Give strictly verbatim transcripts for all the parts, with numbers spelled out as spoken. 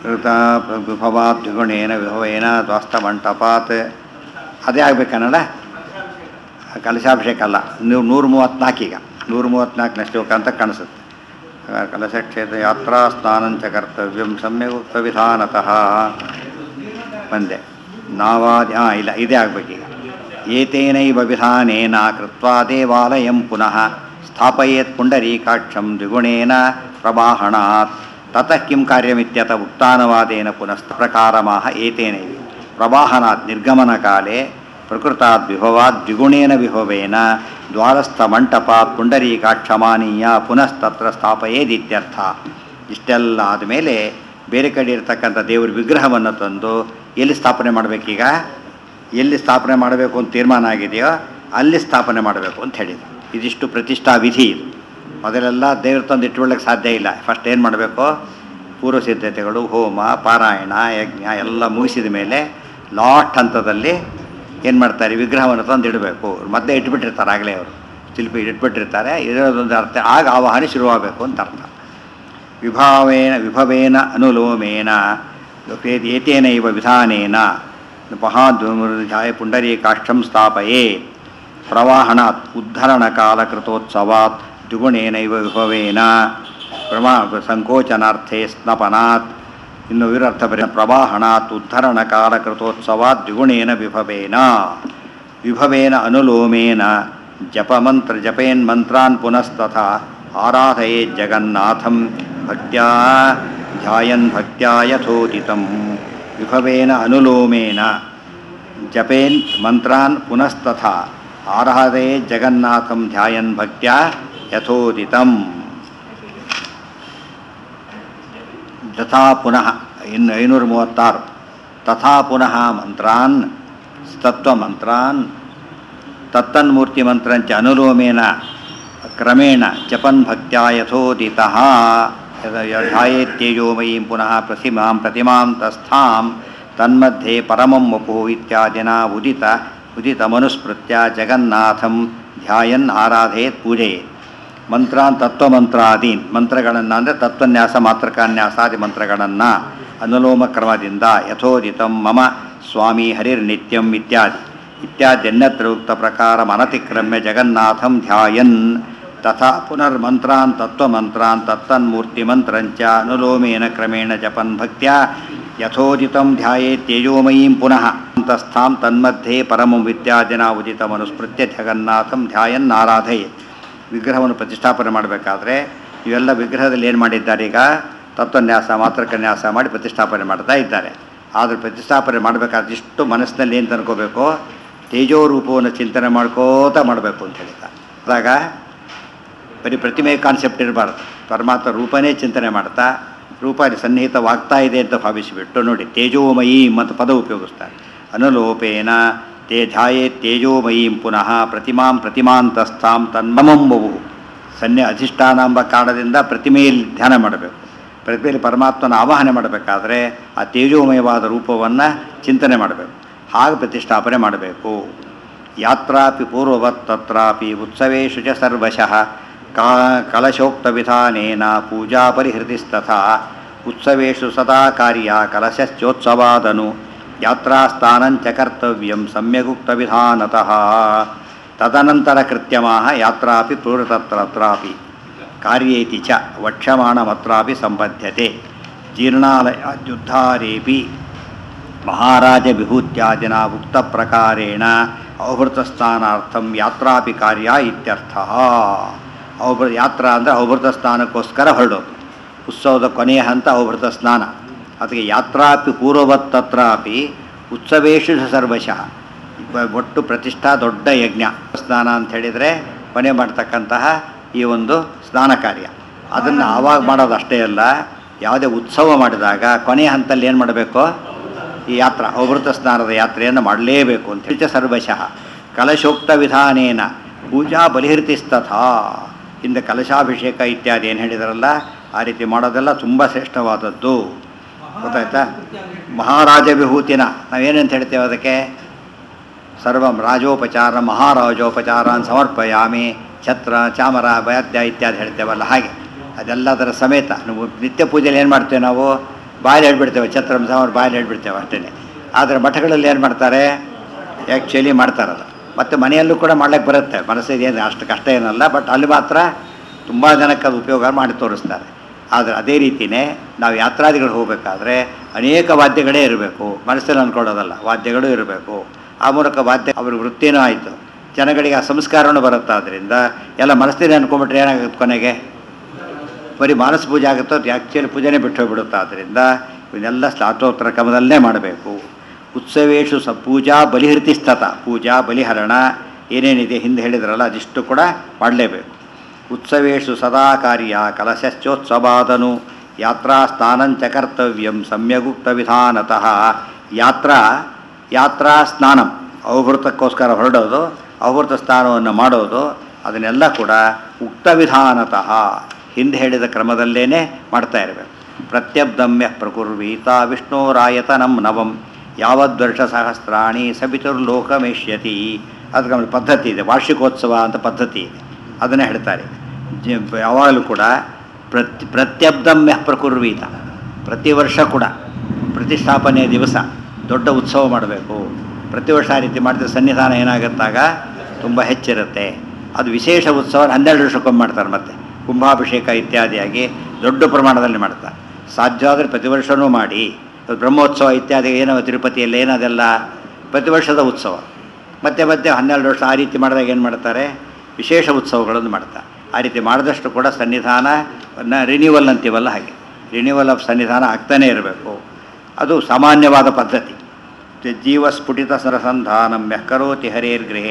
ಋತ ವಿಭವಾತ್ ದ್ವಿಗುಣೇನ ವಿಭವೇನ ದ್ವಾಸ್ತಮಂಟಪಾತ್ ಅದೇ ಆಗ್ಬೇಕು ಕನ್ನಡ. ಕಲಶಾಭಿಷೇಕ ಅಲ್ಲ, ನೀವು ನೂರ ಮೂವತ್ತ್ನಾಲ್ಕು ಈಗ ನೂರ ಮೂವತ್ತ್ನಾಲ್ಕನೇ ಶ್ಲೋಕ ಅಂತ ಕಾಣಿಸುತ್ತೆ. ಕಲಶಕ್ಷೇತ್ರ ಯಾತ್ರಾ ಸ್ನಾನಂಚ ಕರ್ತವ್ಯಂ ಸಮ್ಯಗುಕ್ತ ವಿಧಾನತಃ ಬಂದೆ ನಾವಾದಿ ಹಾಂ ಇಲ್ಲ ಇದೇ ಆಗ್ಬೇಕೀಗ. ಏತೇನೈವ ವಿಧಾನೇನ ಕೃತ್ವಾ ದೇವಾಲಯಂ ಪುನಃ ಸ್ಥಾಪಯೇತ್ ಪುಂಡರೀಕಾಕ್ಷಂ ದ್ವಿಗುಣೇನ ಪ್ರವಾಹಣಾತ್ ತತಃ ಕಿಂ ಕಾರ್ಯಮಿತ್ಯತ ಉಕ್ತಾನವಾದೇನ ಪುನಃ ಪ್ರಕಾರಮಾಹ ಏತೇನೈವ ಪ್ರವಾಹನಾತ್ ನಿರ್ಗಮನಕಾಲೆ ಪ್ರಕೃತಾದ್ ವಿಭವಾದ್ ದ್ವಿಗುಣೇನ ವಿಭವೇನ ದ್ವಾರಸ್ಥಮಂಟಪಾತ್ ಪುಂಡರೀಕಾಕ್ಷಮಾನೀಯ ಪುನಸ್ತತ್ರ ಸ್ಥಾಪಯೇದಿತ್ಯರ್ಥ. ಇಷ್ಟೆಲ್ಲ ಆದಮೇಲೆ ಬೇರೆ ಕಡೆ ಇರತಕ್ಕಂಥ ದೇವರ ವಿಗ್ರಹವನ್ನು ತಂದು ಎಲ್ಲಿ ಸ್ಥಾಪನೆ ಮಾಡಬೇಕೀಗ, ಎಲ್ಲಿ ಸ್ಥಾಪನೆ ಮಾಡಬೇಕು ಅಂತ ತೀರ್ಮಾನ ಆಗಿದೆಯೋ ಅಲ್ಲಿ ಸ್ಥಾಪನೆ ಮಾಡಬೇಕು ಅಂತ ಹೇಳಿದರು. ಇದಿಷ್ಟು ಪ್ರತಿಷ್ಠಾ ವಿಧಿ. ಇದು ಮೊದಲೆಲ್ಲ ದೇವ್ರ ತಂದು ಇಟ್ಕೊಳ್ಳೋಕ್ಕೆ ಸಾಧ್ಯ ಇಲ್ಲ. ಫಸ್ಟ್ ಏನು ಮಾಡಬೇಕು, ಪೂರ್ವ ಸಿದ್ಧತೆಗಳು, ಹೋಮ, ಪಾರಾಯಣ, ಯಜ್ಞ ಎಲ್ಲ ಮುಗಿಸಿದ ಮೇಲೆ ಲಾಸ್ಟ್ ಹಂತದಲ್ಲಿ ಏನು ಮಾಡ್ತಾರೆ, ವಿಗ್ರಹವನ್ನು ತಂದು ಇಡಬೇಕು. ಮಧ್ಯೆ ಇಟ್ಬಿಟ್ಟಿರ್ತಾರೆ, ಆಗಲೇ ಅವರು ಶಿಲ್ಪಿ ಇಟ್ಬಿಟ್ಟಿರ್ತಾರೆ. ಇರೋದೊಂದು ಅರ್ಥ, ಆಗ ಆವಾಹನೆ ಶುರುವಾಗಬೇಕು ಅಂತ ಅರ್ಥ. ವಿಭಾವೇನ ವಿಭವೇನ ಅನುಲೋಮೇನ ಏತೇನೈವ ವಿಧಾನೇನ ಮಹಾಧ್ಯಾಯ ಪುಂಡರೀಕಾಕ್ಷಂ ಸ್ಥಾಪಯೇ ಪ್ರವಾಹಣಾತ್ ಉದ್ಧರಣಕಾಲಕೃತೋತ್ಸವಾತ್ ದ್ವಿಗುಣೇನೈವ ವಿಭವೇನ ಪ್ರಮಾ ಸಂಕೋಚನಾರ್ಥೇ ಸ್ನಪನಾತ್. ಇನ್ನು ವಿರರ್ಥ ಬರೀ ಪ್ರವಾಹಣಾತ್ ಉದ್ಧರಣಕಾಲಕೃತೋತ್ಸವಾತ್ ದ್ವಿಗುಣೇನ ವಿಭವೇನ ವಿಭವೇನ ಅನುಲೋಮೇನ ಜಪಮಂತ್ರ ಜಪೇನ್ ಮಂತ್ರಾನ್ ಪುನಸ್ತಥಾ ಆರಾಧಯೇ ಜಗನ್ನಾಥಂ ಭಕ್ತ್ಯಾ ಧ್ಯಾಯನ್ ಭಕ್ತ್ಯಾ ಯಥೋದಿತಂ. ವಿಭವೇನ ಅನುಲೋಮೇನ ಜಪೇನ್ ಮಂತ್ರಾನ್ ಪುನಸ್ತಥಾ ಆರಾಧಯೇ ಜಗನ್ನಾಥಂ ಧ್ಯಾಯನ್ ಭಕ್ತ್ಯಾ ಯಥೋದಿತಂ. ತಥಾ ಪುನಃ ಇನ್ನು ಐನೂರ ಮೂವತ್ತಾರು ತಥಾ ಪುನಃ ಮಂತ್ರಾನ್ ತತ್ವಮಂತ್ರಾನ್ ತತ್ತನ್ಮೂರ್ತಿ ಮಂತ್ರಂಚ ಅನುಲೋಮೇನ ಕ್ರಮೇಣ ಜಪನ್ ಭಕ್ತ್ಯಾ ಯಥೋದಿತಃ ಧ್ಯಾಯೇತ್ಯೇಜೋಮಯೀಂ ಪುನಃ ಪ್ರತಿಮಾಂ ಪ್ರತಿಮಾಂ ತಸ್ಥಾಂ ತನ್ಮಧ್ಯೆ ಪರಮಂ ವಪು ಇತ್ಯಾದಿನ ಉದಿತ ಉದಿತ ಮನುಸ್ಮೃತ್ಯ ಜಗನ್ನಾಥಂ ಧ್ಯಾಯನ್ ಆರಾಧಯೇತ್ ಪೂಜೆಯೇತ್. ಮಂತ್ರಾನ್ ತತ್ವಮಂತ್ರಾದೀನ್ ಮಂತ್ರಗಳನ್ನು ಅಂದರೆ ತತ್ವನ್ಯಾಸ ಮಾತ್ರಕಾನ್ಯಾಸಾದಿ ಮಂತ್ರಗಳನ್ನು ಅನುಲೋಮ ಕ್ರಮದಿಂದ ಯಥೋದಿತಂ ಮಮ ಸ್ವಾಮಿ ಹರಿರ್ನಿತ್ಯಂ ಇತ್ಯಾದಿ ಇತ್ಯಾದ್ಯನ್ಯತ್ರ ಉಕ್ತ ಪ್ರಕಾರ ಅನತಿಕ್ರಮ್ಯ ಜಗನ್ನಾಥಂ ಧ್ಯಾಯನ್. ತಥಾ ಪುನರ್ಮಂತ್ರಾನ್ ತತ್ವಮಂತ್ರಾನ್ ತತ್ತನ್ಮೂರ್ತಿಮಂತ್ರಂಚ ಅನುಲೋಮೇನ ಕ್ರಮೇಣ ಜಪನ್ ಭಕ್ತ್ಯಾ ಯಥೋದಿತಂ ಧ್ಯಾಯೇತ್ ತೇಜೋಮಯೀಂ ಪುನಃ ಅಂತಸ್ಥಾಂ ತನ್ಮಧ್ಯೆ ಪರಮಂ ಇತ್ಯಾದಿನ ಉದಿತ ಮನುಸ್ಮೃತ್ಯ ಜಗನ್ನಾಥಂ ಧ್ಯಾಯನ್ ಆರಾಧಯೇತ್. ವಿಗ್ರಹವನ್ನು ಪ್ರತಿಷ್ಠಾಪನೆ ಮಾಡಬೇಕಾದ್ರೆ ಇವೆಲ್ಲ ವಿಗ್ರಹದಲ್ಲಿ ಏನು ಮಾಡಿದ್ದಾರೆ, ಈಗ ತತ್ವನ್ಯಾಸ ಮಾತ್ರಕನ್ಯಾಸ ಮಾಡಿ ಪ್ರತಿಷ್ಠಾಪನೆ ಮಾಡ್ತಾ ಇದ್ದಾರೆ. ಆದರೆ ಪ್ರತಿಷ್ಠಾಪನೆ ಮಾಡಬೇಕಾದ್ರೆ ಇಷ್ಟು ಮನಸ್ಸಿನಲ್ಲಿ ಏನು ತಂದ್ಕೋಬೇಕು, ತೇಜೋ ರೂಪವನ್ನು ಚಿಂತನೆ ಮಾಡ್ಕೋತಾ ಮಾಡಬೇಕು ಅಂತ ಹೇಳಿದ. ಆದಾಗ ಬರೀ ಪ್ರತಿಮೆ ಕಾನ್ಸೆಪ್ಟ್ ಇರಬಾರ್ದು, ಪರಮಾತ್ಮ ರೂಪನೇ ಚಿಂತನೆ ಮಾಡ್ತಾ ರೂಪ ಸನ್ನಿಹಿತವಾಗ್ತಾ ಇದೆ ಅಂತ ಭಾವಿಸಿಬಿಟ್ಟು ನೋಡಿ ತೇಜೋಮಯೀ ಮತ್ತು ಪದ ಉಪಯೋಗಿಸ್ತಾರೆ. ಅನುಲೋಪೇನ ತೇ ಧ್ಯಾಯೇ ತೇಜೋಮಯೀಂ ಪುನಃ ಪ್ರತಿಮಾಂ ಪ್ರತಿಮಾಂತಸ್ಥಾಂ ತನ್ಮಮಂ ಬಹು ಸನ್ನೆ ಅಧಿಷ್ಠಾನ ಎಂಬ ಕಾರಣದಿಂದ ಪ್ರತಿಮೆಯಲ್ಲಿ ಧ್ಯಾನ ಮಾಡಬೇಕು. ಪ್ರತಿಮೆಯಲ್ಲಿ ಪರಮಾತ್ಮನ ಆವಾಹನೆ ಮಾಡಬೇಕಾದ್ರೆ ಆ ತೇಜೋಮಯವಾದ ರೂಪವನ್ನು ಚಿಂತನೆ ಮಾಡಬೇಕು. ಹಾಗೆ ಪ್ರತಿಷ್ಠಾಪನೆ ಮಾಡಬೇಕು. ಯಾತ್ರಾಪಿ ಪೂರ್ವವತ್ ತತ್ರಾಪಿ ಉತ್ಸವೇಶು ಚ ಸರ್ವಶಃ ಕಾ ಕಲಶೋಕ್ತ ವಿಧಾನೇನ ಪೂಜಾ ಪರಿಹೃತಿಸ್ತಥಾ ಉತ್ಸವೇಶು ಸದಾ ಕಾರ್ಯ ಕಲಶಶ್ಚೋತ್ಸವಾದನು ಯಾತ್ರಾಸ್ಥಾನಂಚ ಕರ್ತವ್ಯಂ ಸಮ್ಯಗುಕ್ತ ವಿಧಾನತಃ. ತದನಂತರ ಕೃತ್ಯಮಾಹ ಯಾತ್ರಾಪಿ ಪೂರ್ವತತ್ರತ್ರಾಪಿ ಕಾರ್ಯೇತಿ ಚ ವಕ್ಷ್ಯಮಾಣಮತ್ರಾಪಿ ಸಂಬಧ್ಯತೆ. ಜೀರ್ಣಾಲಯೋದ್ಧಾರೇಪಿ ಮಹಾರಾಜ ವಿಭೂತ್ಯಾದಿನ ಉಕ್ತ ಪ್ರಕಾರೇಣ ಅವಭೃತಸ್ಥಾನಾರ್ಥಂ ಯಾತ್ರಾಪಿ ಕಾರ್ಯ ಇತ್ಯರ್ಥಃ. ಅವಭೃ ಯಾತ್ರಾ ಅಂದರೆ ಅವಭೃತ ಸ್ನಾನಕ್ಕೋಸ್ಕರ ಹೊರಡೋದು. ಉತ್ಸವದ ಕೊನೆಯ ಹಂತ ಅವಭೃತ ಸ್ನಾನ. ಅದಕ್ಕೆ ಯಾತ್ರಾಪಿ ಪೂರ್ವವತ್ ತತ್ರಾಪಿ ಉತ್ಸವೇಶು ಸರ್ವಶಃ. ಒಟ್ಟು ಪ್ರತಿಷ್ಠಾ ದೊಡ್ಡ ಯಜ್ಞ ಸ್ನಾನ ಅಂತ ಹೇಳಿದರೆ ಕೊನೆ ಮಾಡ್ತಕ್ಕಂತಹ ಈ ಒಂದು ಸ್ನಾನ ಕಾರ್ಯ. ಅದನ್ನು ಆವಾಗ ಮಾಡೋದು ಅಷ್ಟೇ ಅಲ್ಲ, ಯಾವುದೇ ಉತ್ಸವ ಮಾಡಿದಾಗ ಕೊನೆಯ ಹಂತಲ್ಲಿ ಏನು ಮಾಡಬೇಕು, ಈ ಯಾತ್ರಾ ಅವಭೃತ ಸ್ನಾನದ ಯಾತ್ರೆಯನ್ನು ಮಾಡಲೇಬೇಕು ಅಂತ ಹೇಳಿ ಸರ್ವಶಃ ಕಲಶೋಕ್ತ ವಿಧಾನೇನ ಪೂಜಾ ಬಲಿಹೃತಿಸ್ತಥಾ. ಹಿಂದೆ ಕಲಶಾಭಿಷೇಕ ಇತ್ಯಾದಿ ಏನು ಹೇಳಿದಾರಲ್ಲ ಆ ರೀತಿ ಮಾಡೋದೆಲ್ಲ ತುಂಬ ಶ್ರೇಷ್ಠವಾದದ್ದು. ಗೊತ್ತಾಯ್ತಾ? ಮಹಾರಾಜ ವಿಭೂತಿನ ನಾವೇನಂತ ಹೇಳ್ತೇವೆ ಅದಕ್ಕೆ, ಸರ್ವಂ ರಾಜೋಪಚಾರ ಮಹಾರಾಜೋಪಚಾರಾನ್ ಸಮರ್ಪಯಾಮಿ ಛತ್ರ ಚಾಮರ ವೈದ್ಯ ಇತ್ಯಾದಿ ಹೇಳ್ತೇವಲ್ಲ, ಹಾಗೆ ಅದೆಲ್ಲದರ ಸಮೇತ ನಾವು ನಿತ್ಯ ಪೂಜೆಯಲ್ಲಿ ಏನು ಮಾಡ್ತೇವೆ ನಾವು, ಬಾಯಲ್ಲಿ ಹೇಳ್ಬಿಡ್ತೇವೆ, ಛತ್ರಂಸ ಅವ್ರು ಬಾಯಲ್ಲಿ ಹೇಳ್ಬಿಡ್ತೇವೆ ಅಷ್ಟೇ. ಆದರೆ ಮಠಗಳಲ್ಲಿ ಏನು ಮಾಡ್ತಾರೆ, ಆ್ಯಕ್ಚುಲಿ ಮಾಡ್ತಾರಲ್ಲ. ಮತ್ತು ಮನೆಯಲ್ಲೂ ಕೂಡ ಮಾಡ್ಲಿಕ್ಕೆ ಬರುತ್ತೆ, ಮನಸ್ಸಿಗೆ ಏನು ಅಷ್ಟು ಕಷ್ಟ ಏನಲ್ಲ. ಬಟ್ ಅಲ್ಲಿ ಮಾತ್ರ ತುಂಬ ಜನಕ್ಕೆ ಅದು ಉಪಯೋಗ ಮಾಡಿ ತೋರಿಸ್ತಾರೆ. ಆದರೆ ಅದೇ ರೀತಿಯೇ ನಾವು ಯಾತ್ರಾದಿಗಳು ಹೋಗಬೇಕಾದ್ರೆ ಅನೇಕ ವಾದ್ಯಗಳೇ ಇರಬೇಕು, ಮನಸ್ಸಲ್ಲಿ ಅಂದ್ಕೊಳ್ಳೋದಲ್ಲ, ವಾದ್ಯಗಳು ಇರಬೇಕು. ಆ ಮೂಲಕ ವಾದ್ಯ ಅವ್ರ ವೃತ್ತಿನೂ ಆಯಿತು, ಜನಗಳಿಗೆ ಆ ಸಂಸ್ಕಾರನೂ ಬರುತ್ತೆ. ಆದ್ದರಿಂದ ಎಲ್ಲ ಮನಸ್ಸಿನ ಅಂದ್ಕೊಂಡ್ಬಿಟ್ರೆ ಏನಾಗುತ್ತೆ, ಕೊನೆಗೆ ಬರೀ ಮಾನಸ ಪೂಜೆ ಆಗುತ್ತೋ, ಆ್ಯಕ್ಚುಲಿ ಪೂಜೆನೇ ಬಿಟ್ಟು ಹೋಗ್ಬಿಡುತ್ತೆ. ಆದ್ದರಿಂದ ಇವನ್ನೆಲ್ಲ ಸ್ನಾತೋತ್ತರ ಕ್ರಮದಲ್ಲೇ ಮಾಡಬೇಕು. ಉತ್ಸವೇಶು ಸ ಪೂಜಾ ಬಲಿಹೃತಿಸ್ತತ, ಪೂಜಾ ಬಲಿಹರಣ ಏನೇನಿದೆ ಹಿಂದೆ ಹೇಳಿದ್ರಲ್ಲ ಅದಿಷ್ಟು ಕೂಡ ಮಾಡಲೇಬೇಕು. ಉತ್ಸವೇಶು ಸದಾ ಕಾರ್ಯ ಕಲಶಶ್ಚೋತ್ಸವಾದನು ಯಾತ್ರಾ ಸ್ನಾನಂಚ ಕರ್ತವ್ಯಂ ಸಮ್ಯಗುಕ್ತ ವಿಧಾನತಃ. ಯಾತ್ರಾ ಯಾತ್ರಾ ಸ್ನಾನಂ ಅವಭೃತಕ್ಕೋಸ್ಕರ ಹೊರಡೋದು, ಅವಭೃತ ಸ್ನಾನವನ್ನು ಮಾಡೋದು, ಅದನ್ನೆಲ್ಲ ಕೂಡ ಉಕ್ತ ವಿಧಾನತಃ ಹಿಂದೆ ಹೇಳಿದ ಕ್ರಮದಲ್ಲೇ ಮಾಡ್ತಾ ಇರಬೇಕು. ಪ್ರತ್ಯಬ್ದಮ್ಯ ಪ್ರಕುರ್ವೀತ ವಿಷ್ಣೋರಾಯತನಂ ನವಂ ಯಾವದ್ವರ್ಷ ಸಹಸ್ರಾಣಿ ಸಬಿತುರ್ಲೋಕಮೇಷ್ಯತಿ. ಅದಕ್ಕೆ ಪದ್ಧತಿ ಇದೆ, ವಾರ್ಷಿಕೋತ್ಸವ ಅಂತ ಪದ್ಧತಿ ಇದೆ, ಅದನ್ನೇ ಹೇಳ್ತಾರೆ. ಯಾವಾಗಲೂ ಕೂಡ ಪ್ರತಿ ಪ್ರತ್ಯಬ್ದಮ್ಯ ಪ್ರಕುರ್ವೀತ, ಪ್ರತಿ ವರ್ಷ ಕೂಡ ಪ್ರತಿಷ್ಠಾಪನೆಯ ದಿವಸ ದೊಡ್ಡ ಉತ್ಸವ ಮಾಡಬೇಕು. ಪ್ರತಿ ವರ್ಷ ಆ ರೀತಿ ಮಾಡಿದ್ರೆ ಸನ್ನಿಧಾನ ಏನಾಗುತ್ತಾಗ ತುಂಬ ಹೆಚ್ಚಿರುತ್ತೆ. ಅದು ವಿಶೇಷ ಉತ್ಸವ ಹನ್ನೆರಡು ವರ್ಷಕ್ಕೊಮ್ಮೆ ಮಾಡ್ತಾರೆ. ಮತ್ತು ಕುಂಭಾಭಿಷೇಕ ಇತ್ಯಾದಿಯಾಗಿ ದೊಡ್ಡ ಪ್ರಮಾಣದಲ್ಲಿ ಮಾಡ್ತಾರೆ. ಸಾಧ್ಯ ಆದರೆ ಪ್ರತಿ ವರ್ಷವೂ ಮಾಡಿ. ಬ್ರಹ್ಮೋತ್ಸವ ಇತ್ಯಾದಿ ಏನೋ ತಿರುಪತಿಯಲ್ಲಿ ಏನದೆಲ್ಲ ಪ್ರತಿ ವರ್ಷದ ಉತ್ಸವ. ಮತ್ತೆ ಮತ್ತೆ ಹನ್ನೆರಡು ವರ್ಷ ಆ ರೀತಿ ಮಾಡಿದಾಗ ಏನು ಮಾಡ್ತಾರೆ, ವಿಶೇಷ ಉತ್ಸವಗಳನ್ನು ಮಾಡ್ತಾರೆ. ಆ ರೀತಿ ಮಾಡಿದಷ್ಟು ಕೂಡ ಸನ್ನಿಧಾನ ರಿನ್ಯೂವಲ್ ಅಂತೀವಲ್ಲ, ಹಾಗೆ ರಿನ್ಯೂವಲ್ ಆಫ್ ಸನ್ನಿಧಾನ ಆಗ್ತಾನೇ ಇರಬೇಕು. ಅದು ಸಾಮಾನ್ಯವಾದ ಪದ್ಧತಿ. ಜೀವಸ್ಫುಟಿತ ಸರಸಂಧಾನಂ ಯಃ ಕರೋತಿ ಹರೇರ್ಗೃಹೇ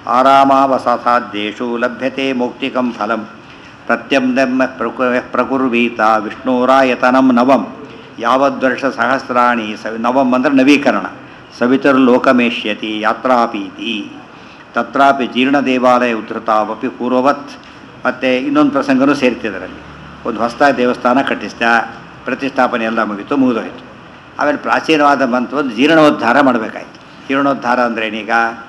ಆರಾಮಾವಸಾಧ್ಯಾದೇಶು ಲಭ್ಯತೆ ಮೌಕ್ತಿಕಂ ಫಲಂ. ಪ್ರತ್ಯಬ್ದಮ್ಯ ಪ್ರಕು ಪ್ರಕುರ್ವೀತ ವಿಷ್ಣೋರಾಯತನಂ ನವಂ ಯಾವದ್ವರ್ಷ ಸಹಸ್ರಾಣಿ ಸ ನವಂ ಅಂದರೆ ನವೀಕರಣ. ಸವಿತುರ್ಲೋಕಮೇಷ್ಯತಿ ಯಾತ್ರಾಪೀತಿ ತತ್ರಾಪಿ ಜೀರ್ಣ ದೇವಾಲಯ ಉದ್ಧತಾವಪಿ ಪೂರ್ವವತ್. ಮತ್ತು ಇನ್ನೊಂದು ಪ್ರಸಂಗನೂ ಸೇರ್ತಿದ್ದರಲ್ಲಿ. ಒಂದು ಹೊಸದಾಗಿ ದೇವಸ್ಥಾನ ಕಟ್ಟಿಸ್ತಾ, ಪ್ರತಿಷ್ಠಾಪನೆ ಎಲ್ಲ ಮುಗಿತು, ಮುಗಿದೋಯ್ತು. ಆಮೇಲೆ ಪ್ರಾಚೀನವಾದ ಮಂತ್ರ ಒಂದು ಜೀರ್ಣೋದ್ಧಾರ ಮಾಡಬೇಕಾಯ್ತು. ಜೀರ್ಣೋದ್ಧಾರ ಅಂದ್ರೇನೀಗ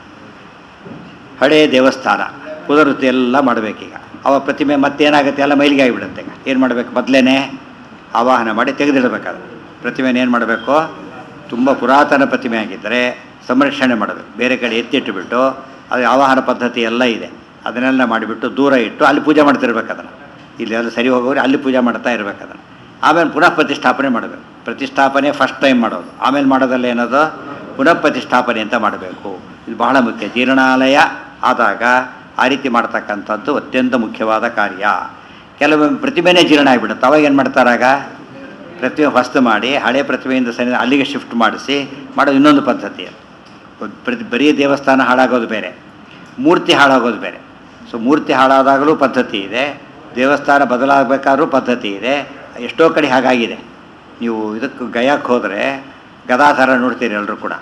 ಹಳೆಯ ದೇವಸ್ಥಾನ ಪುನರುತ್ತಿ ಎಲ್ಲ ಮಾಡಬೇಕೀಗ. ಅವ ಪ್ರತಿಮೆ ಮತ್ತೇನಾಗುತ್ತೆ, ಎಲ್ಲ ಮೈಲಿಗೆ ಆಗಿಬಿಡುತ್ತೆ. ಈಗ ಏನು ಮಾಡಬೇಕು, ಮೊದಲೇ ಆವಾಹನ ಮಾಡಿ ತೆಗೆದಿಡಬೇಕಾದ್ರೆ ಪ್ರತಿಮೆನ ಏನು ಮಾಡಬೇಕು, ತುಂಬ ಪುರಾತನ ಪ್ರತಿಮೆ ಆಗಿದ್ದರೆ ಸಂರಕ್ಷಣೆ ಮಾಡಬೇಕು. ಬೇರೆ ಕಡೆ ಎತ್ತಿಟ್ಟುಬಿಟ್ಟು ಅದು ಆವಾಹನ ಪದ್ಧತಿ ಎಲ್ಲ ಇದೆ, ಅದನ್ನೆಲ್ಲ ಮಾಡಿಬಿಟ್ಟು ದೂರ ಇಟ್ಟು ಅಲ್ಲಿ ಪೂಜೆ ಮಾಡ್ತಿರ್ಬೇಕು. ಅದನ್ನು ಇಲ್ಲಿ ಎಲ್ಲ ಸರಿ ಹೋಗೋರು ಅಲ್ಲಿ ಪೂಜೆ ಮಾಡ್ತಾ ಇರಬೇಕು. ಅದನ್ನು ಆಮೇಲೆ ಪುನಃ ಪ್ರತಿಷ್ಠಾಪನೆ ಮಾಡಬೇಕು. ಪ್ರತಿಷ್ಠಾಪನೆ ಫಸ್ಟ್ ಟೈಮ್ ಮಾಡೋದು, ಆಮೇಲೆ ಮಾಡೋದಲ್ಲ ಏನದು ಪುನಃ ಪ್ರತಿಷ್ಠಾಪನೆ ಅಂತ ಮಾಡಬೇಕು. ಇದು ಬಹಳ ಮುಖ್ಯ. ಜೀರ್ಣಾಲಯ ಆದಾಗ ಆ ರೀತಿ ಮಾಡ್ತಕ್ಕಂಥದ್ದು ಅತ್ಯಂತ ಮುಖ್ಯವಾದ ಕಾರ್ಯ. ಕೆಲವೊಮ್ಮೆ ಪ್ರತಿಮೆನೇ ಜೀರ್ಣ ಆಗಿಬಿಡುತ್ತೆ. ಅವಾಗ ಏನು ಮಾಡ್ತಾರಾಗ ಪ್ರತಿಮೆ ಹೊಸ್ತು ಮಾಡಿ ಹಳೆ ಪ್ರತಿಮೆಯಿಂದ ಸರಿ ಅಲ್ಲಿಗೆ ಶಿಫ್ಟ್ ಮಾಡಿಸಿ ಮಾಡೋದು ಇನ್ನೊಂದು ಪದ್ಧತಿ. ಪ್ರತಿ ಬರೀ ದೇವಸ್ಥಾನ ಹಾಳಾಗೋದು ಬೇರೆ, ಮೂರ್ತಿ ಹಾಳಾಗೋದು ಬೇರೆ. ಸೊ ಮೂರ್ತಿ ಹಾಳಾದಾಗಲೂ ಪದ್ಧತಿ ಇದೆ, ದೇವಸ್ಥಾನ ಬದಲಾಗಬೇಕಾದ್ರೂ ಪದ್ಧತಿ ಇದೆ. ಎಷ್ಟೋ ಕಡೆ ಹಾಗಾಗಿದೆ. ನೀವು ಇದಕ್ಕೆ ಗಯಾಕ್ಕೆ ಹೋದರೆ ಗದಾಧಾರ ನೋಡ್ತೀರಿ ಎಲ್ಲರೂ ಕೂಡ.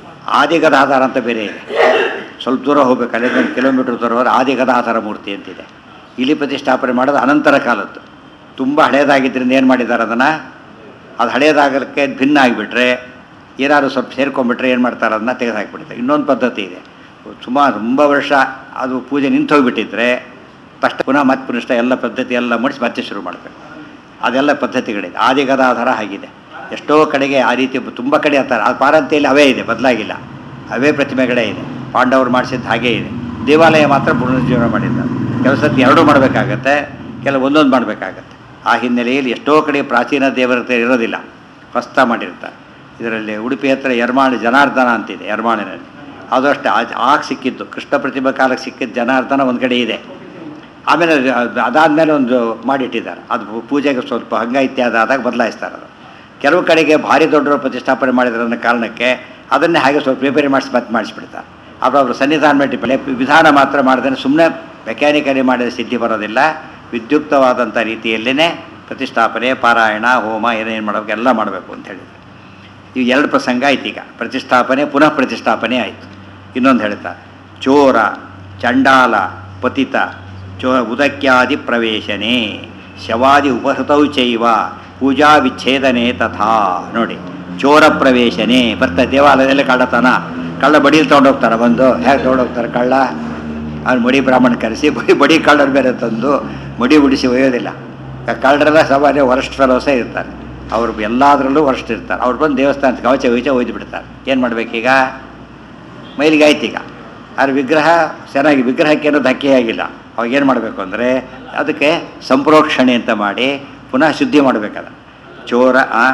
ಆದಿ ಗದಾಧಾರ ಅಂತ ಬೇರೆ ಇದೆ, ಸ್ವಲ್ಪ ದೂರ ಹೋಗ್ಬೇಕು, ಅಲ್ಲಿಂದ ಒಂದು ಕಿಲೋಮೀಟ್ರ್ ದೂರ ಹೋದ್ರೆ ಆದಿ ಗದಾಧಾರ ಮೂರ್ತಿ ಅಂತಿದೆ. ಇಲ್ಲಿ ಪ್ರತಿಷ್ಠಾಪನೆ ಮಾಡೋದು ಅನಂತರ ಕಾಲದ್ದು, ತುಂಬ ಹಳೇದಾಗಿದ್ದರಿಂದ ಏನು ಮಾಡಿದ್ದಾರೆ ಅದನ್ನು, ಅದು ಹಳೇದಾಗಲಿಕ್ಕೆ ಭಿನ್ನ ಆಗಿಬಿಟ್ರೆ ಏನಾದ್ರು ಸ್ವಲ್ಪ ಸೇರ್ಕೊಂಡ್ಬಿಟ್ರೆ ಏನು ಮಾಡ್ತಾರೆ, ಅದನ್ನ ತೆಗೆದುಹಾಕಿಬಿಡ್ತಾರೆ. ಇನ್ನೊಂದು ಪದ್ಧತಿ ಇದೆ, ಸುಮಾರು ತುಂಬ ವರ್ಷ ಅದು ಪೂಜೆ ನಿಂತು ಹೋಗಿಬಿಟ್ಟಿದ್ರೆ ಫಸ್ಟ್ ಪುನಃ ಮತ್ತೆ ಪುನಃ ಎಲ್ಲ ಪದ್ಧತಿ ಎಲ್ಲ ಮಾಡಿಸಿ ಮತ್ತೆ ಶುರು ಮಾಡಬೇಕು. ಅದೆಲ್ಲ ಪದ್ಧತಿಗಳಿದೆ. ಆದಿ ಗದಾಧಾರ ಆಗಿದೆ. ಎಷ್ಟೋ ಕಡೆಗೆ ಆ ರೀತಿ ತುಂಬ ಕಡೆ ಅಂತಾರೆ. ಆ ಪಾರಂತೆಯಲ್ಲಿ ಅವೇ ಇದೆ, ಬದಲಾಗಿಲ್ಲ, ಅವೇ ಪ್ರತಿಮೆಗಳೇ ಇದೆ. ಪಾಂಡವರು ಮಾಡಿಸಿದ್ದು ಹಾಗೇ ಇದೆ. ದೇವಾಲಯ ಮಾತ್ರ ಪುನರುಜ್ಜೀವನ ಮಾಡಿದ್ದಾರೆ. ಕೆಲವು ಸತಿ ಎರಡೂ ಮಾಡಬೇಕಾಗತ್ತೆ, ಕೆಲವು ಒಂದೊಂದು ಮಾಡಬೇಕಾಗತ್ತೆ. ಆ ಹಿನ್ನೆಲೆಯಲ್ಲಿ ಎಷ್ಟೋ ಕಡೆ ಪ್ರಾಚೀನ ದೇವರತೆ ಇರೋದಿಲ್ಲ, ಹೊಸ್ತ ಮಾಡಿರ್ತಾರೆ. ಇದರಲ್ಲಿ ಉಡುಪಿ ಹತ್ರ ಯರ್ಮಾಣಿ ಜನಾರ್ದನ ಅಂತಿದೆ, ಯರ್ಮಾಣಿನಲ್ಲಿ ಅದು ಅಷ್ಟೇ ಆಗ ಸಿಕ್ಕಿದ್ದು. ಕೃಷ್ಣ ಪ್ರತಿಭಾ ಕಾಲಕ್ಕೆ ಸಿಕ್ಕಿದ್ದು ಜನಾರ್ದನ ಒಂದು ಕಡೆ ಇದೆ. ಆಮೇಲೆ ಅದಾದಮೇಲೆ ಒಂದು ಮಾಡಿಟ್ಟಿದ್ದಾರೆ, ಅದು ಪೂಜೆಗೆ ಸ್ವಲ್ಪ ಹಂಗ ಇತ್ಯಾದಿ ಆದಾಗ ಬದಲಾಯಿಸ್ತಾರೆ. ಅದು ಕೆಲವು ಕಡೆಗೆ ಭಾರಿ ದೊಡ್ಡವರು ಪ್ರತಿಷ್ಠಾಪನೆ ಮಾಡಿದ್ರೆ ಅನ್ನೋ ಕಾರಣಕ್ಕೆ ಅದನ್ನೇ ಹಾಗೆ ಸ್ವಲ್ಪ ರಿಪೇರಿ ಮಾಡಿಸಿ ಮತ್ತೆ ಮಾಡಿಸ್ಬಿಡ್ತಾರೆ. ಅವರು ಸನ್ನಿಧಾನ ಮಾಡಿ ವಿಧಾನ ಮಾತ್ರ ಮಾಡಿದ್ರೆ ಸುಮ್ಮನೆ ಮೆಕ್ಯಾನಿಕಲಿ ಮಾಡಿದ ಸಿದ್ಧಿ ಬರೋದಿಲ್ಲ. ವಿದ್ಯುಕ್ತವಾದಂಥ ರೀತಿಯಲ್ಲೇ ಪ್ರತಿಷ್ಠಾಪನೆ, ಪಾರಾಯಣ, ಹೋಮ ಏನೇನು ಮಾಡಬೇಕು ಎಲ್ಲ ಮಾಡಬೇಕು ಅಂತ ಹೇಳಿದ್ರು. ಇವು ಎರಡು ಪ್ರಸಂಗ ಆಯ್ತು. ಈಗ ಪ್ರತಿಷ್ಠಾಪನೆ ಪುನಃ ಪ್ರತಿಷ್ಠಾಪನೆ ಆಯಿತು. ಇನ್ನೊಂದು ಹೇಳ್ತಾರೆ, ಚೋರ ಚಂಡಾಲ ಪತಿತ ಚೋ ಉದಕ್ಯಾದಿ ಪ್ರವೇಶನೇ ಶವಾದಿ ಉಪಹೃತೌ ಚೈವ ಪೂಜಾ ವಿಚ್ಛೇದನೆ ತಥಾ. ನೋಡಿ, ಚೋರ ಪ್ರವೇಶನೇ ಬರ್ತಾರೆ. ದೇವಾಲಯದಲ್ಲೇ ಕಳ್ಳತನ, ಕಳ್ಳ ಬಡೀಲಿ ತೊಗೊಂಡೋಗ್ತಾರೆ. ಬಂದು ಹೇಗೆ ತೊಗೊಂಡೋಗ್ತಾರೆ ಕಳ್ಳ, ಅವ್ನು ಮಡಿ ಬ್ರಾಹ್ಮಣ ಕರೆಸಿ ಬಡಿ ಬಡಿ ಕಳ್ಳರು ಬೇರೆ ತಂದು ಮಡಿ ಉಡಿಸಿ ಒಯ್ಯೋದಿಲ್ಲ. ಕಳ್ಳರೆಲ್ಲ ಸಾಮಾನ್ಯ ವರಸ್ಟ್ ಫೆಲೋಸೇ ಇರ್ತಾರೆ. ಅವರು ಎಲ್ಲದರಲ್ಲೂ ವರ್ಷಿರ್ತಾರೆ. ಅವ್ರು ಬಂದು ದೇವಸ್ಥಾನದ ಕವಚ ಕವಚ ಒಯ್ದು ಬಿಡ್ತಾರೆ. ಏನು ಮಾಡಬೇಕೀಗ? ಮೈಲಿಗೆ ಆಯ್ತು ಈಗ. ಆದರೆ ವಿಗ್ರಹ ಚೆನ್ನಾಗಿ ವಿಗ್ರಹಕ್ಕೇನೋ ಧಕ್ಕೆ ಆಗಿಲ್ಲ. ಅವಾಗ ಏನು ಮಾಡಬೇಕು ಅಂದರೆ ಅದಕ್ಕೆ ಸಂಪ್ರೋಕ್ಷಣೆ ಅಂತ ಮಾಡಿ ಪುನಃ ಶುದ್ಧಿ ಮಾಡಬೇಕಲ್ಲ. ಚೋರ ಹಾಂ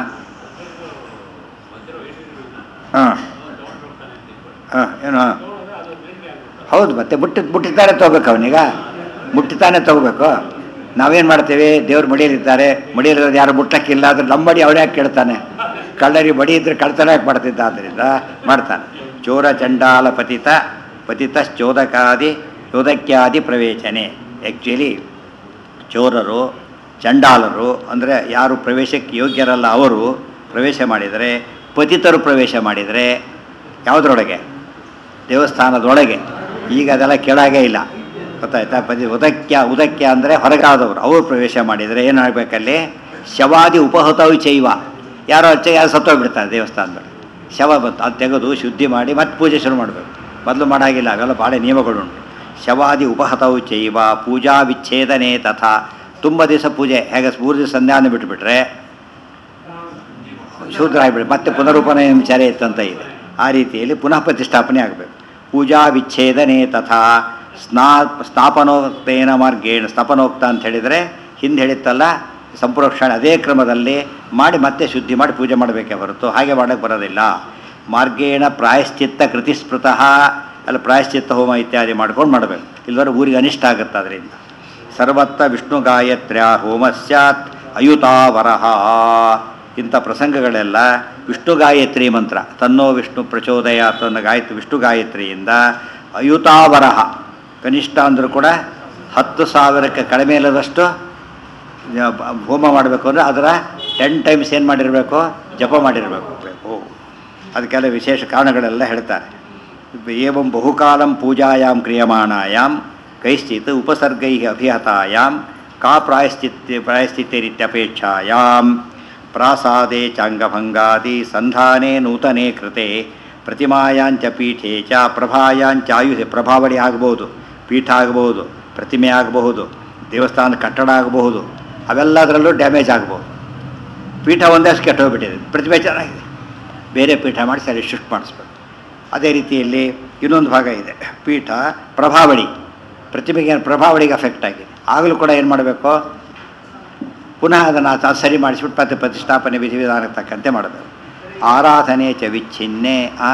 ಹಾಂ ಹಾಂ ಏನು ಹಾಂ ಹೌದು, ಮತ್ತೆ ಮುಟ್ಟಿ ಮುಟ್ಟಿದ್ದಾನೆ ತೊಗೋಬೇಕು ಅವನೀಗ, ಮುಟ್ಟಿತಾನೆ ತೊಗೋಬೇಕು. ನಾವೇನು ಮಾಡ್ತೀವಿ? ದೇವ್ರು ಮಡಿಯಲ್ಲಿದ್ದಾರೆ, ಮಡಿಯಲ್ಲಿರೋದು ಯಾರು ಮುಟ್ಟಕ್ಕಿಲ್ಲ ಅಂದ್ರೆ ನಮ್ಮ ಮಡಿ ಅವನೇ ಯಾಕೆ ಕೇಳ್ತಾನೆ? ಕಳ್ಳರಿ ಮಡಿ ಇದ್ರೆ ಕಳ್ತನ ಯಾಕೆ ಮಾಡ್ತಿದ್ದ? ಆದ್ದರಿಂದ ಮಾಡ್ತಾನೆ. ಚೋರ ಚಂಡಾಲ ಪತಿತ ಪತಿತ ಚೋದಕಾದಿ ಚೋದಕ್ಯಾದಿ ಪ್ರವೇಶನೆ. ಆ್ಯಕ್ಚುಲಿ ಚೋರರು ಚಂಡಾಲರು ಅಂದರೆ ಯಾರು ಪ್ರವೇಶಕ್ಕೆ ಯೋಗ್ಯರಲ್ಲ ಅವರು ಪ್ರವೇಶ ಮಾಡಿದರೆ, ಪತಿತರು ಪ್ರವೇಶ ಮಾಡಿದರೆ ಯಾವುದರೊಳಗೆ? ದೇವಸ್ಥಾನದೊಳಗೆ. ಈಗ ಅದೆಲ್ಲ ಕೆಳಗೆ ಇಲ್ಲ, ಗೊತ್ತಾಯ್ತಾ? ಪತಿ ಉದಕ್ಯ ಉದಕ್ಯ ಅಂದರೆ ಹೊರಗಾದವರು ಅವರು ಪ್ರವೇಶ ಮಾಡಿದರೆ ಏನಾಗಬೇಕಲ್ಲಿ? ಶವಾದಿ ಉಪಹತವು ಚೈವ. ಯಾರೋ ಹಚ್ಚ ಯಾರು ಸತ್ತೋಗ್ಬಿಡ್ತಾರೆ ದೇವಸ್ಥಾನದಲ್ಲಿ, ಶವ ಬಂತು, ಅದು ತೆಗೆದು ಶುದ್ಧಿ ಮಾಡಿ ಮತ್ತೆ ಪೂಜೆ ಶುರು ಮಾಡಬೇಕು. ಮೊದಲು ಮಾಡಾಗಿಲ್ಲ, ಅವೆಲ್ಲ ಭಾಳ ನಿಯಮಗಳುಂಟು. ಶವಾದಿ ಉಪಹತವು ಚೈವ ಪೂಜಾ ವಿಚ್ಛೇದನೆ ತಥಾ. ತುಂಬ ದಿವಸ ಪೂಜೆ, ಹೇಗೆ ಮೂರು ದಿವಸ ಸಂಧ್ಯಾನ ಬಿಟ್ಟುಬಿಟ್ರೆ ಶೂದ್ರ ಆಗಿಬಿಡಿ, ಮತ್ತೆ ಪುನರುಪನಯಂಚಾರ ಇತ್ತಂತ ಇದೆ. ಆ ರೀತಿಯಲ್ಲಿ ಪುನಃ ಪ್ರತಿಷ್ಠಾಪನೆ ಆಗಬೇಕು. ಪೂಜಾ ವಿಚ್ಛೇದನೆ ತಥಾ ಸ್ನಾ ಸ್ನಾಪನೋಕ್ತೇನ ಮಾರ್ಗೇಣ. ಸ್ನಾಪನೋಕ್ತ ಅಂತ ಹೇಳಿದರೆ ಹಿಂದೆ ಹೇಳಿತ್ತಲ್ಲ, ಸಂಪ್ರೋಕ್ಷಣೆ ಅದೇ ಕ್ರಮದಲ್ಲಿ ಮಾಡಿ ಮತ್ತೆ ಶುದ್ಧಿ ಮಾಡಿ ಪೂಜೆ ಮಾಡಬೇಕೇ ಹೊರತು ಹಾಗೆ ಮಾಡೋಕ್ಕೆ ಬರೋದಿಲ್ಲ. ಮಾರ್ಗೇಣ ಪ್ರಾಯಶ್ಚಿತ್ತ ಕೃತಿಸ್ಮೃತಃ, ಅಲ್ಲಿ ಪ್ರಾಯಶ್ಚಿತ್ತ ಹೋಮ ಇತ್ಯಾದಿ ಮಾಡ್ಕೊಂಡು ಮಾಡಬೇಕು. ಇಲ್ಲವರೆ ಊರಿಗೆ ಅನಿಷ್ಟ ಆಗುತ್ತೆ ಅದರಿಂದ. ಸರ್ವತ್ರ ವಿಷ್ಣು ಗಾಯತ್ರ್ಯ ಹೋಮ ಸ್ಯಾತ್ ಅಯುತಾವರಹ. ಇಂಥ ಪ್ರಸಂಗಗಳೆಲ್ಲ ವಿಷ್ಣು ಗಾಯತ್ರಿ ಮಂತ್ರ, ತನ್ನೋ ವಿಷ್ಣು ಪ್ರಚೋದಯ ತನ್ನ ಗಾಯತ್ರಿ ವಿಷ್ಣು ಗಾಯತ್ರಿಯಿಂದ ಅಯುತಾವರಹ, ಕನಿಷ್ಠ ಅಂದರೂ ಕೂಡ ಹತ್ತು ಸಾವಿರಕ್ಕೆ ಕಡಿಮೆ ಇಲ್ಲದಷ್ಟು ಹೋಮ ಮಾಡಬೇಕು ಅಂದರೆ ಅದರ ಟೆನ್ ಟೈಮ್ಸ್ ಏನು ಮಾಡಿರಬೇಕು? ಜಪ ಮಾಡಿರಬೇಕು. ಬೇಕು ಅದಕ್ಕೆಲ್ಲ ವಿಶೇಷ ಕಾರಣಗಳೆಲ್ಲ ಹೇಳ್ತಾರೆ. ಏವಂ ಬಹುಕಾಲಂ ಪೂಜಾಯಾಂ ಕ್ರಿಯಮಾಣಾಯಾಂ ಕೈಶ್ಚಿತ್ ಉಪಸರ್ಗೈ ಅಭಿಹತಾಯಾಂ ಕಾ ಪ್ರಾಯಶ್ಚಿತ್ಯ ಪ್ರಾಯಶ್ಚಿತ್ಯರಿತ್ಯಪೇಕ್ಷಾಯಾಂ ಪ್ರಾಸಾದೇ ಚಾಂಗಭಂಗಾದಿ ಸಂಧಾನೇ ನೂತನೇ ಕೃತೆ ಪ್ರತಿಮಾಯಾಂಚ ಪೀಠೇ ಚ ಪ್ರಭಾಯಾಂಚಾಯುಧೆ. ಪ್ರಭಾವಳಿ ಆಗಬಹುದು, ಪೀಠ ಆಗಬಹುದು, ಪ್ರತಿಮೆ ಆಗಬಹುದು, ದೇವಸ್ಥಾನದ ಕಟ್ಟಡ ಆಗಬಹುದು, ಅವೆಲ್ಲದರಲ್ಲೂ ಡ್ಯಾಮೇಜ್ ಆಗ್ಬೋದು. ಪೀಠ ಒಂದಷ್ಟು ಕೆಟ್ಟೋಗ್ಬಿಟ್ಟಿದೆ, ಪ್ರತಿಮೆ ಚೆನ್ನಾಗಿದೆ, ಬೇರೆ ಪೀಠ ಮಾಡಿಸಿ ಅಲ್ಲಿ ಶಿಫ್ಟ್ ಮಾಡಿಸ್ಬೇಕು. ಅದೇ ರೀತಿಯಲ್ಲಿ ಇನ್ನೊಂದು ಭಾಗ ಇದೆ, ಪೀಠ ಪ್ರಭಾವಳಿ, ಪ್ರತಿಮೆಗೆ ಪ್ರಭಾವಳಿಗೆ ಅಫೆಕ್ಟ್ ಆಗಿದೆ. ಆಗಲೂ ಕೂಡ ಏನು ಮಾಡಬೇಕು? ಪುನಃ ಅದನ್ನು ಸರಿ ಮಾಡಿಸ್ಬಿಟ್ಟು ಪ್ರತಿ ಪ್ರತಿಷ್ಠಾಪನೆ ವಿಧಿವಿಧಾನಕ್ಕೆ ತಕ್ಕಂತೆ ಮಾಡಬೇಕು. ಆರಾಧನೆ ಚ ವಿಚ್ಛಿನ್ನೆ. ಆ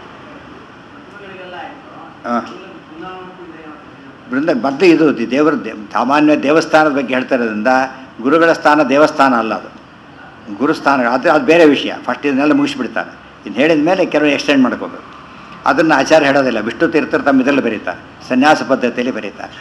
ಬೃಂದ ಮೊದಲು ಇದು ದೇವರ ಸಾಮಾನ್ಯ ದೇವಸ್ಥಾನದ ಬಗ್ಗೆ ಹೇಳ್ತಾ ಇರೋದ್ರಿಂದ ಗುರುಗಳ ಸ್ಥಾನ ದೇವಸ್ಥಾನ ಅಲ್ಲ, ಅದು ಗುರುಸ್ಥಾನ. ಅದು ಅದು ಬೇರೆ ವಿಷಯ. ಫಸ್ಟ್ ಇದನ್ನೆಲ್ಲ ಮುಗಿಸ್ಬಿಡ್ತಾರೆ. ಇನ್ನು ಹೇಳಿದ ಮೇಲೆ ಕೆಲವರು ಎಕ್ಸ್ಟೆಂಡ್ ಮಾಡ್ಕೋಬೇಕು. ಅದನ್ನು ಆಚಾರ್ಯ ಹೇಳೋದಿಲ್ಲ. ವಿಷ್ಣು ತೀರ್ಥರು ತಮ್ಮ ಇದರಲ್ಲಿ ಬರೀತಾರೆ, ಸನ್ಯಾಸ ಪದ್ಧತಿಯಲ್ಲಿ ಬರೀತಾರೆ.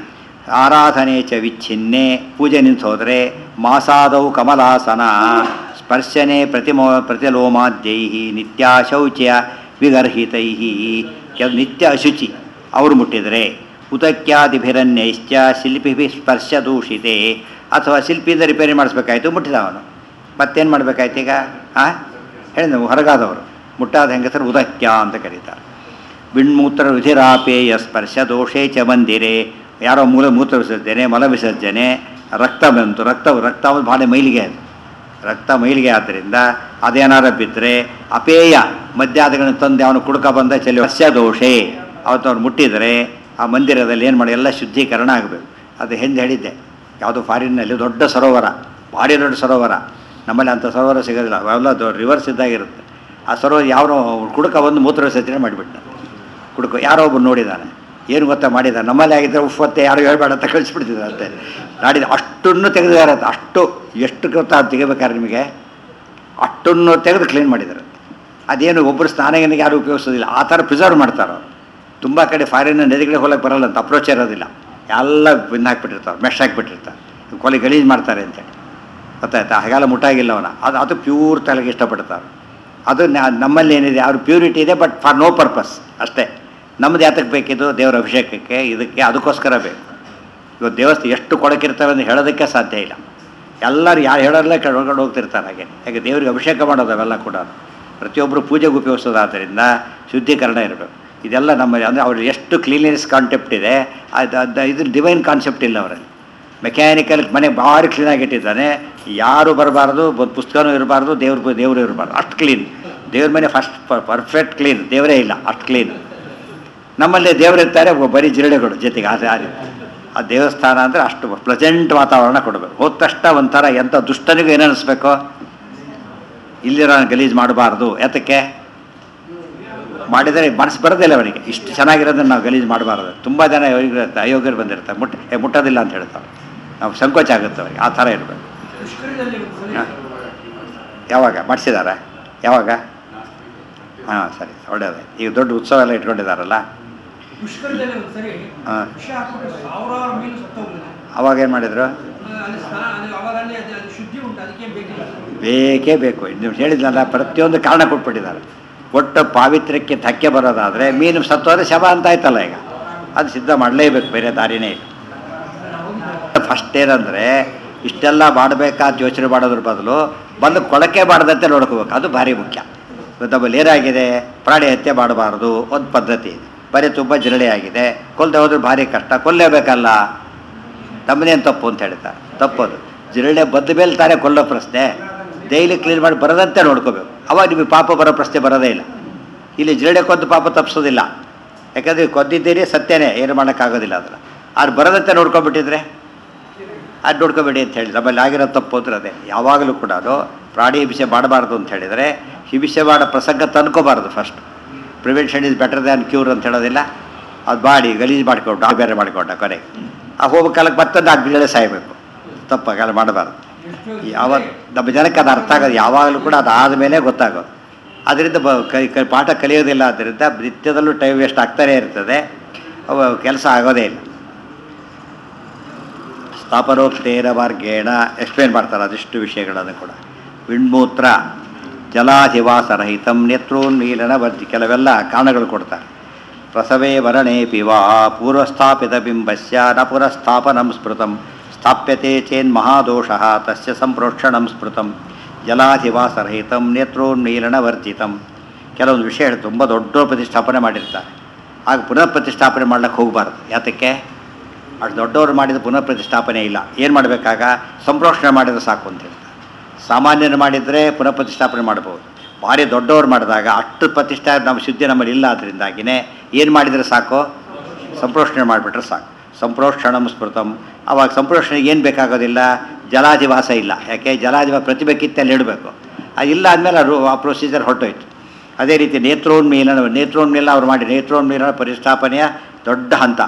ಆರಾಧನೆ ಚ ವಿಚ್ಛಿನ್ನೆ, ಪೂಜೆ ನಿಂತು ಹೋದರೆ ಮಾಸಾದವು ಕಮಲಾಸನ ಸ್ಪರ್ಶನೆ ಪ್ರತಿಮೋ ಪ್ರತಿಲೋಮಾದ್ಯೈ ನಿತ್ಯಾಶೌಚ್ಯ ವಿಗರ್ಹಿತೈ. ಕೆಲ ನಿತ್ಯ ಅಶುಚಿ ಅವರು ಮುಟ್ಟಿದರೆ, ಉದಕ್ಯಾದಿಭಿರನ್ಯೈಶ್ಚ ಶಿಲ್ಪಿಭಿ ಸ್ಪರ್ಶ ದೂಷಿತೆ. ಅಥವಾ ಶಿಲ್ಪಿಯಿಂದ ರಿಪೇರಿ ಮಾಡಿಸ್ಬೇಕಾಯ್ತು, ಮುಟ್ಟಿದ ಅವನು, ಮತ್ತೇನು ಮಾಡಬೇಕಾಯ್ತು ಈಗ? ಹಾಂ ಹೇಳಿ, ನಾವು ಹೊರಗಾದವರು ಮುಟ್ಟಾದ ಹೆಂಗಸರು ಉದಕ್ಯ ಅಂತ ಕರೀತಾರೆ. ವಿಣ್ಮೂತ್ರ ರುಧಿರಾಪೇಯ ಸ್ಪರ್ಶ ದೋಷೇ ಚ ಮಂದಿರೆ. ಯಾರೋ ಮೂಲ ಮೂತ್ರ ವಿಸರ್ಜನೆ, ಮಲ ವಿಸರ್ಜನೆ, ರಕ್ತ ಬಂತು, ರಕ್ತ ರಕ್ತ ಭಾಳ ಮೈಲಿಗೆ, ಅದು ರಕ್ತ ಮೈಲಿಗೆ. ಆದ್ದರಿಂದ ಅದೇನಾರ ಬಿದ್ದರೆ ಅಪೇಯ ಮದ್ಯಾದಗಳನ್ನು ತಂದು ಅವನು ಕುಡ್ಕ ಬಂದ ಚೆಲ್ಲಿ ಸ್ಪರ್ಶ ದೋಷೆ. ಅವತ್ತು ಅವ್ರು ಮುಟ್ಟಿದರೆ ಆ ಮಂದಿರದಲ್ಲಿ ಏನು ಮಾಡಿ ಎಲ್ಲ ಶುದ್ಧೀಕರಣ ಆಗಬೇಕು. ಅದು ಹಿಂದೆ ಹೇಳಿದ್ದೆ, ಯಾವುದೋ ಫಾರಿನ್ನಲ್ಲಿ ದೊಡ್ಡ ಸರೋವರ, ಭಾರಿ ದೊಡ್ಡ ಸರೋವರ. ನಮ್ಮಲ್ಲಿ ಅಂಥ ಸರೋವರ ಸಿಗೋದಿಲ್ಲ, ಅವೆಲ್ಲ ದೊಡ್ಡ ರಿವರ್ಸ್ ಇದ್ದಾಗಿರುತ್ತೆ. ಆ ಸರೋವರ ಯಾರೋ ಕುಡ್ಕ ಬಂದು ಮೂತ್ರ ವಿಸರ್ಜನೆ ಮಾಡಿಬಿಟ್ಟ. ಕುಡ್ಕ ಯಾರೋ ಒಬ್ಬರು ನೋಡಿದ್ದಾನೆ, ಏನು ಗೊತ್ತಾ ಮಾಡಿದ್ದಾರೆ, ನಮ್ಮಲ್ಲಿ ಆಗಿದ್ದರೆ ಉಫ್ವತ್ತೆ ಯಾರು ಹೇಳ್ಬೇಡ ಅಂತ ಕಳಿಸ್ಬಿಡ್ತಿದ್ದಂತೆ. ನಾಡಿದ ಅಷ್ಟನ್ನು ತೆಗೆದಿದ್ದಾರೆ. ಅಷ್ಟು ಎಷ್ಟು ಗೊತ್ತಾ ಅದು ತೆಗಿಬೇಕಾದ್ರೆ ನಿಮಗೆ, ಅಷ್ಟನ್ನು ತೆಗೆದು ಕ್ಲೀನ್ ಮಾಡಿದ್ದಾರೆ. ಅದೇನು ಒಬ್ಬರು ಸ್ನಾನಗನಿಗೆ ಯಾರು ಉಪಯೋಗಿಸೋದಿಲ್ಲ, ಆ ಥರ ಪ್ರಿಸರ್ವ್ ಮಾಡ್ತಾರೆ ಅವರು. ತುಂಬ ಕಡೆ ಫಾರಿನ್ ನದಿಗಳಿಗೆ ಹೋಗಕ್ಕೆ ಬರೋಲ್ಲ ಅಂತ ಅಪ್ರೋಚ್ ಇರೋದಿಲ್ಲ, ಎಲ್ಲ ಬಿಂದು ಹಾಕ್ಬಿಟ್ಟಿರ್ತಾರೆ, ಮೆಶ್ ಹಾಕ್ಬಿಟ್ಟಿರ್ತಾರೆ, ಕೊಲೆ ಗಲೀಜು ಮಾಡ್ತಾರೆ ಅಂತೇಳಿ. ಗೊತ್ತಾಯ್ತಾ? ಹಾಗೆಲ್ಲ ಮುಟ್ಟಾಗಿಲ್ಲ ಅವನ. ಅದು ಅದು ಪ್ಯೂರ್ ತಲೆಗೆ ಇಷ್ಟಪಡ್ತಾರೆ. ಅದು ನಮ್ಮಲ್ಲಿ ಏನಿದೆ, ಅವ್ರ ಪ್ಯೂರಿಟಿ ಇದೆ, ಬಟ್ ಫಾರ್ ನೋ ಪರ್ಪಸ್ ಅಷ್ಟೇ. ನಮ್ಮದು ಯಾತಕ್ಕೆ ಬೇಕಿದ್ದು? ದೇವರ ಅಭಿಷೇಕಕ್ಕೆ, ಇದಕ್ಕೆ, ಅದಕ್ಕೋಸ್ಕರ ಬೇಕು. ಇವತ್ತು ದೇವಸ್ಥಾನ ಎಷ್ಟು ಕೊಡಕಿರ್ತವೆ ಅಂತ ಹೇಳೋದಕ್ಕೆ ಸಾಧ್ಯ ಇಲ್ಲ. ಎಲ್ಲರೂ ಯಾರು ಹೇಳೋರಲ್ಲೇ ಕೆಳಗಡೆ ಹೋಗ್ತಿರ್ತಾರೆ. ಹಾಗೆ ಯಾಕೆ ದೇವರಿಗೆ ಅಭಿಷೇಕ ಮಾಡೋದು ಅವೆಲ್ಲ ಕೂಡ ಪ್ರತಿಯೊಬ್ಬರು ಪೂಜೆಗೆ ಉಪಯೋಗಿಸೋದಾದ್ದರಿಂದ ಶುದ್ಧೀಕರಣ ಇರಬೇಕು. ಇದೆಲ್ಲ ನಮ್ಮಲ್ಲಿ ಅಂದರೆ ಅವ್ರಿಗೆ ಎಷ್ಟು ಕ್ಲೀನ್ನೆಸ್ ಕಾನ್ಸೆಪ್ಟ್ ಇದೆ, ಅದು ಅದು ಇದು ಡಿವೈನ್ ಕಾನ್ಸೆಪ್ಟ್ ಇಲ್ಲ ಅವರಲ್ಲಿ. ಮೆಕ್ಯಾನಿಕಲ್ ಮನೆ ಭಾರಿ ಕ್ಲೀನಾಗಿ ಇಟ್ಟಿದ್ದಾನೆ, ಯಾರು ಬರಬಾರ್ದು, ಒಂದು ಪುಸ್ತಕನೂ ಇರಬಾರ್ದು, ದೇವ್ರ ದೇವರು ಇರಬಾರ್ದು, ಅಷ್ಟು ಕ್ಲೀನ್. ದೇವ್ರ ಮನೆ ಫಸ್ಟ್ ಪರ್ಫೆಕ್ಟ್ ಕ್ಲೀನ್, ದೇವರೇ ಇಲ್ಲ ಅಷ್ಟು ಕ್ಲೀನ್. ನಮ್ಮಲ್ಲಿ ದೇವರಿರ್ತಾರೆ ಬರೀ ಜಿರಳೆಗಳು ಜೊತೆಗೆ. ಆ ಆ ದೇವಸ್ಥಾನ ಅಂದರೆ ಅಷ್ಟು ಪ್ಲೆಸೆಂಟ್ ವಾತಾವರಣ ಕೊಡಬೇಕು. ಹೋದ ತಕ್ಷಣ ಒಂಥರ ಎಂಥ ದುಷ್ಟನಿಗೂ ಏನು ಅನ್ನಿಸ್ಬೇಕು, ಇಲ್ಲಿರೋ ಗಲೀಜು ಮಾಡಬಾರ್ದು. ಯಾತಕ್ಕೆ ಮಾಡಿದರೆ ಮನಸ್ಸು ಬರೋದಿಲ್ಲ ಅವನಿಗೆ, ಇಷ್ಟು ಚೆನ್ನಾಗಿರೋದನ್ನು ನಾವು ಗಲೀಜು ಮಾಡಬಾರ್ದು. ತುಂಬ ಜನ ಯೋಗಿರುತ್ತೆ, ಅಯೋಗ್ಯರು ಬಂದಿರ್ತಾರೆ, ಮುಟ್ಟ ಏ ಮುಟ್ಟೋದಿಲ್ಲ ಅಂತ ಹೇಳ್ತಾರೆ, ನಾವು ಸಂಕೋಚ ಆಗುತ್ತೆ ಅವ್ರಿಗೆ. ಆ ಥರ ಇರಬೇಕು. ಯಾವಾಗ ಮಾಡಿಸಿದಾರ? ಯಾವಾಗ? ಹಾಂ ಸರಿ, ಒಳ್ಳೆಯದೇ. ಈಗ ದೊಡ್ಡ ಉತ್ಸವ ಎಲ್ಲ ಇಟ್ಕೊಂಡಿದ್ದಾರಲ್ಲ, ಹಾಂ. ಅವಾಗ ಏನು ಮಾಡಿದರು? ಬೇಕೇ ಬೇಕು. ನೀವು ಹೇಳಿದ್ನಲ್ಲ, ಪ್ರತಿಯೊಂದು ಕಾರಣ ಕೊಟ್ಬಿಟ್ಟಿದ್ದಾರೆ. ಒಟ್ಟು ಪಾವಿತ್ರ್ಯಕ್ಕೆ ಧಕ್ಕೆ ಬರೋದಾದರೆ ಮೀನು ಸತ್ತೋದ್ರೆ ಶವ ಅಂತ ಆಯ್ತಲ್ಲ, ಈಗ ಅದು ಸಿದ್ಧ ಮಾಡಲೇಬೇಕು, ಬೇರೆ ದಾರಿನೇ ಇಲ್ಲ. ಫಸ್ಟ್ ಏನಂದರೆ ಇಷ್ಟೆಲ್ಲ ಮಾಡಬೇಕಾದ ಯೋಚನೆ ಮಾಡೋದ್ರ ಬದಲು ಬಂದು ಕೊಳಕೆ ಮಾಡದಂತೆ ನೋಡ್ಕೋಬೇಕು, ಅದು ಭಾರಿ ಮುಖ್ಯ. ನಮ್ಮಲ್ಲಿ ಏನಾಗಿದೆ, ಪ್ರಾಣಿ ಹತ್ಯೆ ಮಾಡಬಾರ್ದು ಒಂದು ಪದ್ಧತಿ ಇದೆ, ಬರೀ ತುಂಬ ಜಿರಳೆ ಆಗಿದೆ, ಕೊಲ್ಲದೆ ಹೋದ್ರೆ ಭಾರಿ ಕಷ್ಟ, ಕೊಲ್ಲೇಬೇಕಲ್ಲ, ತಮ್ಮನೇನು ತಪ್ಪು ಅಂತ ಹೇಳ್ತಾರೆ. ತಪ್ಪೋದು ಜಿರಳೆ ಬದ್ದ ಮೇಲೆ ತಾನೇ ಕೊಲ್ಲೋ ಪ್ರಶ್ನೆ. ಡೈಲಿ ಕ್ಲೀನ್ ಮಾಡಿ ಬರದಂತೆ ನೋಡ್ಕೋಬೇಕು, ಅವಾಗ ನಿಮಗೆ ಪಾಪ ಬರೋ ಪ್ರಶ್ನೆ ಬರೋದೇ ಇಲ್ಲ. ಇಲ್ಲಿ ಜಿರಳೆ ಕೊಂದು ಪಾಪ ತಪ್ಪಿಸೋದಿಲ್ಲ, ಯಾಕಂದರೆ ಕೊದ್ದಿದ್ದೀರಿ ಸತ್ಯನೇ, ಏನು ಮಾಡೋಕ್ಕಾಗೋದಿಲ್ಲ. ಅದನ್ನು ಅದು ಬರದಂತೆ ನೋಡ್ಕೊಂಬಿಟ್ಟಿದ್ರೆ ಅದು ನೋಡ್ಕೊಬೇಡಿ ಅಂತ ಹೇಳಿ ನಮ್ಮಲ್ಲಿ ಆಗಿರೋ ತಪ್ಪು ಅಂದ್ರೆ ಅದೇ. ಯಾವಾಗಲೂ ಕೂಡ ಅದು ಪ್ರಾಣಿ ಹಿಂಸೆ ಮಾಡಬಾರ್ದು ಅಂತ ಹೇಳಿದರೆ ಹಿಂಸೆ ಮಾಡೋ ಪ್ರಸಂಗ ತಂದ್ಕೋಬಾರ್ದು. First prevention is better than cure ಅಂತ ಹೇಳೋದಿಲ್ಲ. ಅದು ಬಾಡಿ ಗಲೀಜು ಮಾಡಿಕೊಂಡು ಆ ಬೇರೆ ಮಾಡಿಕೊಂಡ ಕೊನೆಗೆ ಆ ಹೋಗೋ ಕಾಲಕ್ಕೆ ಮತ್ತೊಂದು ನಾಲ್ಕು ಜಿರಳೆ ಸಾಯಬೇಕು. ತಪ್ಪಾಗಲ್ಲ, ಮಾಡಬಾರ್ದು. ಯಾವಾಗ ನಮ್ಮ ಜನಕ್ಕೆ ಅದು ಅರ್ಥ ಆಗೋದು ಯಾವಾಗಲೂ ಕೂಡ ಅದಾದ ಮೇಲೆ ಗೊತ್ತಾಗೋದು. ಅದರಿಂದ ಬ ಕೈ ಪಾಠ ಕಲಿಯೋದಿಲ್ಲ. ಆದ್ದರಿಂದ ನಿತ್ಯದಲ್ಲೂ ಟೈಮ್ ವೇಸ್ಟ್ ಆಗ್ತಾನೇ ಇರ್ತದೆ, ಅವು ಕೆಲಸ ಆಗೋದೇ ಇಲ್ಲ. ಸ್ಥಾಪನೋಕ್ತೇನ ಮಾರ್ಗೇಣ ಎಕ್ಸ್ಪ್ಲೇನ್ ಮಾಡ್ತಾರೆ ಅದಿಷ್ಟು ವಿಷಯಗಳನ್ನು ಕೂಡ. ವಿಣ್ಮೂತ್ರ ಜಲಾಧಿವಾಸರಹಿತಂ ನೇತ್ರೋನ್ಮೀಲನ ವರ್ಜಿ, ಕೆಲವೆಲ್ಲ ಕಾರಣಗಳು ಕೊಡ್ತಾರೆ. ಪ್ರಸವೇ ವರಣೇ ಪಿವಾ ಪೂರ್ವಸ್ಥಾಪಿತ ಬಿಂಬಸ್ಯ ನ ಪುನಃಸ್ಥಾಪನಂ ಸ್ಮೃತಂ ಸ್ಥಾಪ್ಯತೆ ಚೇನ್ ಮಹಾದೋಷಃ ತಸ್ಯ ಸಂಪ್ರೋಕ್ಷಣಂ ಸ್ಮೃತಂ ಜಲಾಧಿವಾಸರಹಿತಂ ನೇತ್ರೋನ್ಮೀಲನ ವರ್ಜಿತಂ. ಕೆಲವೊಂದು ವಿಷಯ ತುಂಬ ದೊಡ್ಡ ಪ್ರತಿಷ್ಠಾಪನೆ ಮಾಡಿರ್ತಾರೆ, ಆಗ ಪುನಃ ಪ್ರತಿಷ್ಠಾಪನೆ ಮಾಡ್ಲಿಕ್ಕೆ ಹೋಗಬಾರ್ದು. ಯಾತಕ್ಕೆ? ಅಷ್ಟು ದೊಡ್ಡವರು ಮಾಡಿದ ಪುನಃ ಪ್ರತಿಷ್ಠಾಪನೆ ಇಲ್ಲ. ಏನು ಮಾಡಬೇಕಾಗ ಸಂಪ್ರೋಕ್ಷಣೆ ಮಾಡಿದರೆ ಸಾಕು ಅಂತ ಹೇಳ್ತಾರೆ. ಸಾಮಾನ್ಯರು ಮಾಡಿದರೆ ಪುನಃ ಪ್ರತಿಷ್ಠಾಪನೆ ಮಾಡ್ಬೋದು. ಭಾರಿ ದೊಡ್ಡವರು ಮಾಡಿದಾಗ ಅಷ್ಟು ಪ್ರತಿಷ್ಠಾ ನಮ್ಮ ಶುದ್ಧಿ ನಮ್ಮಲ್ಲಿ ಇಲ್ಲ. ಅದರಿಂದಾಗಿಯೇ ಏನು ಮಾಡಿದರೆ ಸಾಕು, ಸಂಪ್ರೋಕ್ಷಣೆ ಮಾಡಿಬಿಟ್ರೆ ಸಾಕು. ಸಂಪ್ರೋಕ್ಷಣಂ ಸ್ಮೃತಂ. ಆವಾಗ ಸಂಪ್ರೋಕ್ಷಣೆಗೆ ಏನು ಬೇಕಾಗೋದಿಲ್ಲ, ಜಲಾಧಿವಾಸ ಇಲ್ಲ. ಯಾಕೆ? ಜಲಾಧಿವಾಸ ಪ್ರತಿಭೆಕ್ಕಿತ್ತು ಅಲ್ಲಿ ಇಡಬೇಕು. ಅದಿಲ್ಲ ಆದಮೇಲೆ ಅದು ಆ ಪ್ರೊಸೀಜರ್ ಹೊರಟೋಯ್ತು. ಅದೇ ರೀತಿ ನೇತ್ರೋನ್ಮೀಲನ ನೇತ್ರೋನ್ಮೀಲನ ಅವ್ರು ಮಾಡಿ ನೇತ್ರೋನ್ಮೀಲನ ಪರಿಷ್ಠಾಪನೆಯ ದೊಡ್ಡ ಹಂತ.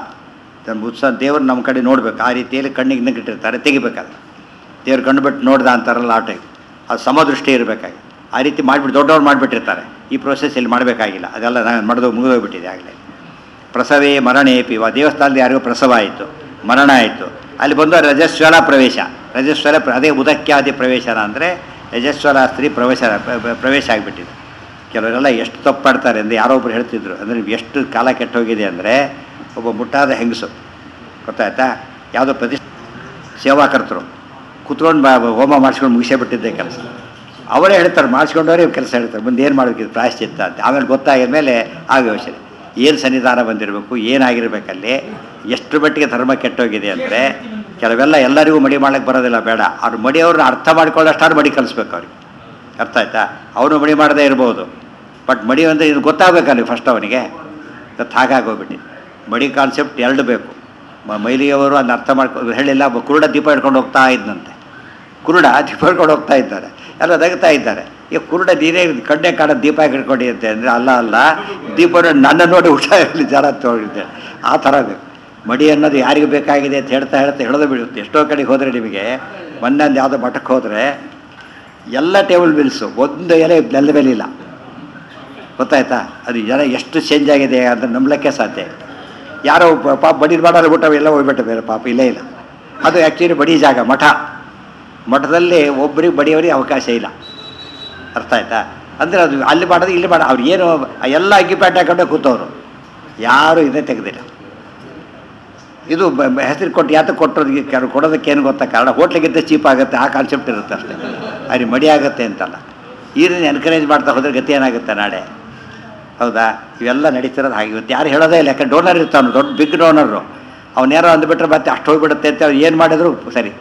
ಉತ್ಸವ ದೇವರು ನಮ್ಮ ಕಡೆ ನೋಡಬೇಕು. ಆ ರೀತಿಯಲ್ಲಿ ಕಣ್ಣಿಗೆ ನಗಿಟ್ಟಿರ್ತಾರೆ, ತೆಗಿಬೇಕಾದ್ರೆ ದೇವ್ರು ಕಣ್ಣು ಬಿಟ್ಟು ನೋಡ್ದ ಅಂತಾರಲ್ಲ ಆ ಟೈಪ್, ಅದು ಸಮದೃಷ್ಟಿ ಇರಬೇಕಾಗಿ ಆ ರೀತಿ ಮಾಡಿಬಿಟ್ಟು ದೊಡ್ಡವ್ರು ಮಾಡಿಬಿಟ್ಟಿರ್ತಾರೆ. ಈ ಪ್ರೋಸೆಸ್ ಇಲ್ಲಿ ಮಾಡಬೇಕಾಗಿಲ್ಲ, ಅದೆಲ್ಲ ನಾನು ಮಾಡಿದೋ ಮುಗಿದೋಗ್ಬಿಟ್ಟಿದೆ ಆಗಲೇ. ಪ್ರಸವೇ ಮರಣೇ ಪಿವ, ದೇವಸ್ಥಾನದಲ್ಲಿ ಯಾರಿಗೂ ಪ್ರಸವ ಆಯಿತು, ಮರಣ ಆಯಿತು, ಅಲ್ಲಿ ಬಂದು ರಜಸ್ವಲ ಪ್ರವೇಶ. ರಜಸ್ವಲ ಅದೇ ಉದಕ್ಯಾದಿ ಪ್ರವೇಶನ ಅಂದರೆ ರಜಸ್ವಲ ಸ್ತ್ರೀ ಪ್ರವೇಶ ಪ್ರವೇಶ ಆಗಿಬಿಟ್ಟಿದೆ. ಕೆಲವರೆಲ್ಲ ಎಷ್ಟು ತಪ್ಪಾಡ್ತಾರೆ ಅಂದರೆ ಯಾರೊಬ್ಬರು ಹೇಳ್ತಿದ್ರು, ಅಂದರೆ ಎಷ್ಟು ಕಾಲ ಕೆಟ್ಟೋಗಿದೆ ಅಂದರೆ, ಒಬ್ಬ ಮುಟ್ಟಾದ ಹೆಂಗಸು ಗೊತ್ತಾಯ್ತಾ, ಯಾವುದೋ ಪ್ರತಿ ಸೇವಾಕರ್ತರು ಕುತ್ಕೊಂಡು ಬಾ ಹೋಮ ಮಾಡಿಸ್ಕೊಂಡು ಮುಗಿಸೇ ಬಿಟ್ಟಿದ್ದೆ ಕೆಲಸ. ಅವರೇ ಹೇಳ್ತಾರೆ, ಮಾಡಿಸ್ಕೊಂಡವರೇ ಕೆಲಸ ಹೇಳ್ತಾರೆ, ಮುಂದೆ ಏನು ಮಾಡಬೇಕಿತ್ತು ಪ್ರಾಯಶ್ಚಿತ್ತ ಅಂತ. ಆಮೇಲೆ ಗೊತ್ತಾಗಿದ ಮೇಲೆ ಆಗ ಯೋಚನೆ, ಏನು ಸನ್ನಿಧಾನ ಬಂದಿರಬೇಕು, ಏನಾಗಿರ್ಬೇಕಲ್ಲಿ, ಎಷ್ಟು ಮಟ್ಟಿಗೆ ಧರ್ಮ ಕೆಟ್ಟೋಗಿದೆ ಅಂದರೆ ಕೆಲವೆಲ್ಲ ಎಲ್ಲರಿಗೂ ಮಡಿ ಮಾಡೋಕ್ಕೆ ಬರೋದಿಲ್ಲ. ಬೇಡ, ಅವ್ರು ಮಡಿಯವ್ರನ್ನ ಅರ್ಥ ಮಾಡ್ಕೊಳ್ಳೋಷ್ಟಾರು ಮಡಿ ಕಲಿಸ್ಬೇಕು ಅವ್ರಿಗೆ. ಅರ್ಥ ಆಯ್ತಾ? ಅವನು ಮಡಿ ಮಾಡದೇ ಇರ್ಬೋದು, ಬಟ್ ಮಡಿ ಅಂದರೆ ಇದು ಗೊತ್ತಾಗಬೇಕಲ್ಲಿ ಫಸ್ಟ್ ಅವನಿಗೆ. ಅದು ಹಾಗಾಗೋಗ್ಬಿಟ್ಟಿದೆ. ಮಡಿ ಕಾನ್ಸೆಪ್ಟ್ ಎರಡು ಬೇಕು. ಮೈಲಿಯವರು ಅದನ್ನ ಅರ್ಥ ಮಾಡ್ಕೊಂಡು ಹೇಳಿಲ್ಲ. ಕುರುಡ ದೀಪ ಹಿಡ್ಕೊಂಡು ಹೋಗ್ತಾ ಇದ್ದಂತೆ, ಕುರುಡ ದೀಪ ಹಿಡ್ಕೊಂಡು ಹೋಗ್ತಾ ಇದ್ದಾರೆ, ಎಲ್ಲ ತೆಗ್ತಾ ಇದ್ದಾರೆ. ಈಗ ಕುರುಡ ನೀರೇ ಕಣ್ಣೆ ಕಾಣ ದೀಪ ಹಿಡ್ಕೊಂಡು ಅಂತೆ ಅಂದರೆ, ಅಲ್ಲ ಅಲ್ಲ ದೀಪ ನನ್ನ ನೋಡಿ ಊಟ ಇಲ್ಲಿ ಜನ ತೊಗೊಂಡಿದ್ದೆ. ಆ ಥರ ಬೇಕು ಮಡಿ ಅನ್ನೋದು. ಯಾರಿಗೂ ಬೇಕಾಗಿದೆ ಅಂತ ಹೇಳ್ತಾ ಹೇಳ್ತಾ ಹೇಳೋದು ಬಿಡುತ್ತೆ. ಎಷ್ಟೋ ಕಡೆಗೆ ಹೋದರೆ ನಿಮಗೆ, ಮೊನ್ನೆ ಒಂದು ಯಾವುದೋ ಮಠಕ್ಕೆ ಹೋದರೆ ಎಲ್ಲ ಟೇಬಲ್ ಬಿಲ್ಸು, ಒಂದು ಎಲೆ ನೆಲದ ಮೇಲೆ ಇಲ್ಲ. ಗೊತ್ತಾಯ್ತಾ? ಅದು ಜನ ಎಷ್ಟು ಚೇಂಜ್ ಆಗಿದೆ ಅಂದರೆ ನಂಬಲಿಕ್ಕೆ ಸಾಧ್ಯ. ಯಾರೋ ಪಾಪ ಬಡಿ ಮಾಡೋದು ಊಟ ಎಲ್ಲ ಹೋಗ್ಬಿಟ್ಟು ಬೇರೆ ಪಾಪ ಇಲ್ಲೇ ಇಲ್ಲ. ಅದು ಆ್ಯಕ್ಚುಲಿ ಬಡಿ ಜಾಗ ಮಠ. ಮಠದಲ್ಲಿ ಒಬ್ಬರಿಗೆ ಬಡಿಯವರಿಗೆ ಅವಕಾಶ ಇಲ್ಲ. ಅರ್ಥ ಆಯ್ತಾ? ಅಂದರೆ ಅದು ಅಲ್ಲಿ ಮಾಡೋದು ಇಲ್ಲಿ ಮಾಡೋ ಅವ್ರು ಏನು ಎಲ್ಲ ಅಗ್ಗಿಪ್ಯಾಟ್ ಹಾಕೊಂಡೆ ಕೂತವರು, ಯಾರೂ ಇದೇ ತೆಗೆದಿಲ್ಲ. ಇದು ಹೆಸರು ಕೊಟ್ಟು ಯಾತಕ್ಕೆ ಕೊಟ್ಟೋದಕ್ಕೆ ಕೆಲವು ಕೊಡೋದಕ್ಕೆ ಏನು ಗೊತ್ತಾ ಕಾರಣ, ಹೋಟ್ಲಿಗಿಂತ ಚೀಪ್ ಆಗುತ್ತೆ ಆ ಕಾನ್ಸೆಪ್ಟ್ ಇರುತ್ತೆ ಅಷ್ಟೇ. ಅಲ್ಲಿ ಮಡಿ ಆಗುತ್ತೆ ಅಂತಲ್ಲ. ಈ ರೀತಿ ಎನ್ಕರೇಜ್ ಮಾಡ್ತಾ ಹೋದ್ರೆ ಗತಿ ಏನಾಗುತ್ತೆ ನಾಳೆ? ಹೌದಾ? ಇವೆಲ್ಲ ನಡೀತಿರೋದು ಹಾಗೆ. ಇವತ್ತು ಯಾರು ಹೇಳೋದೇ ಇಲ್ಲ, ಯಾಕೆ ಡೋನರ್ ಇರ್ತಾವನು, ದೊಡ್ಡ ಬಿಗ್ ಡೋನರು. ಅವನೇನೋ ಅಂದುಬಿಟ್ರೆ ಮತ್ತೆ ಅಷ್ಟು ಹೋಗ್ಬಿಡುತ್ತೆ ಅಂತ ಅವ್ರು ಏನು ಮಾಡಿದ್ರು ಸರಿ.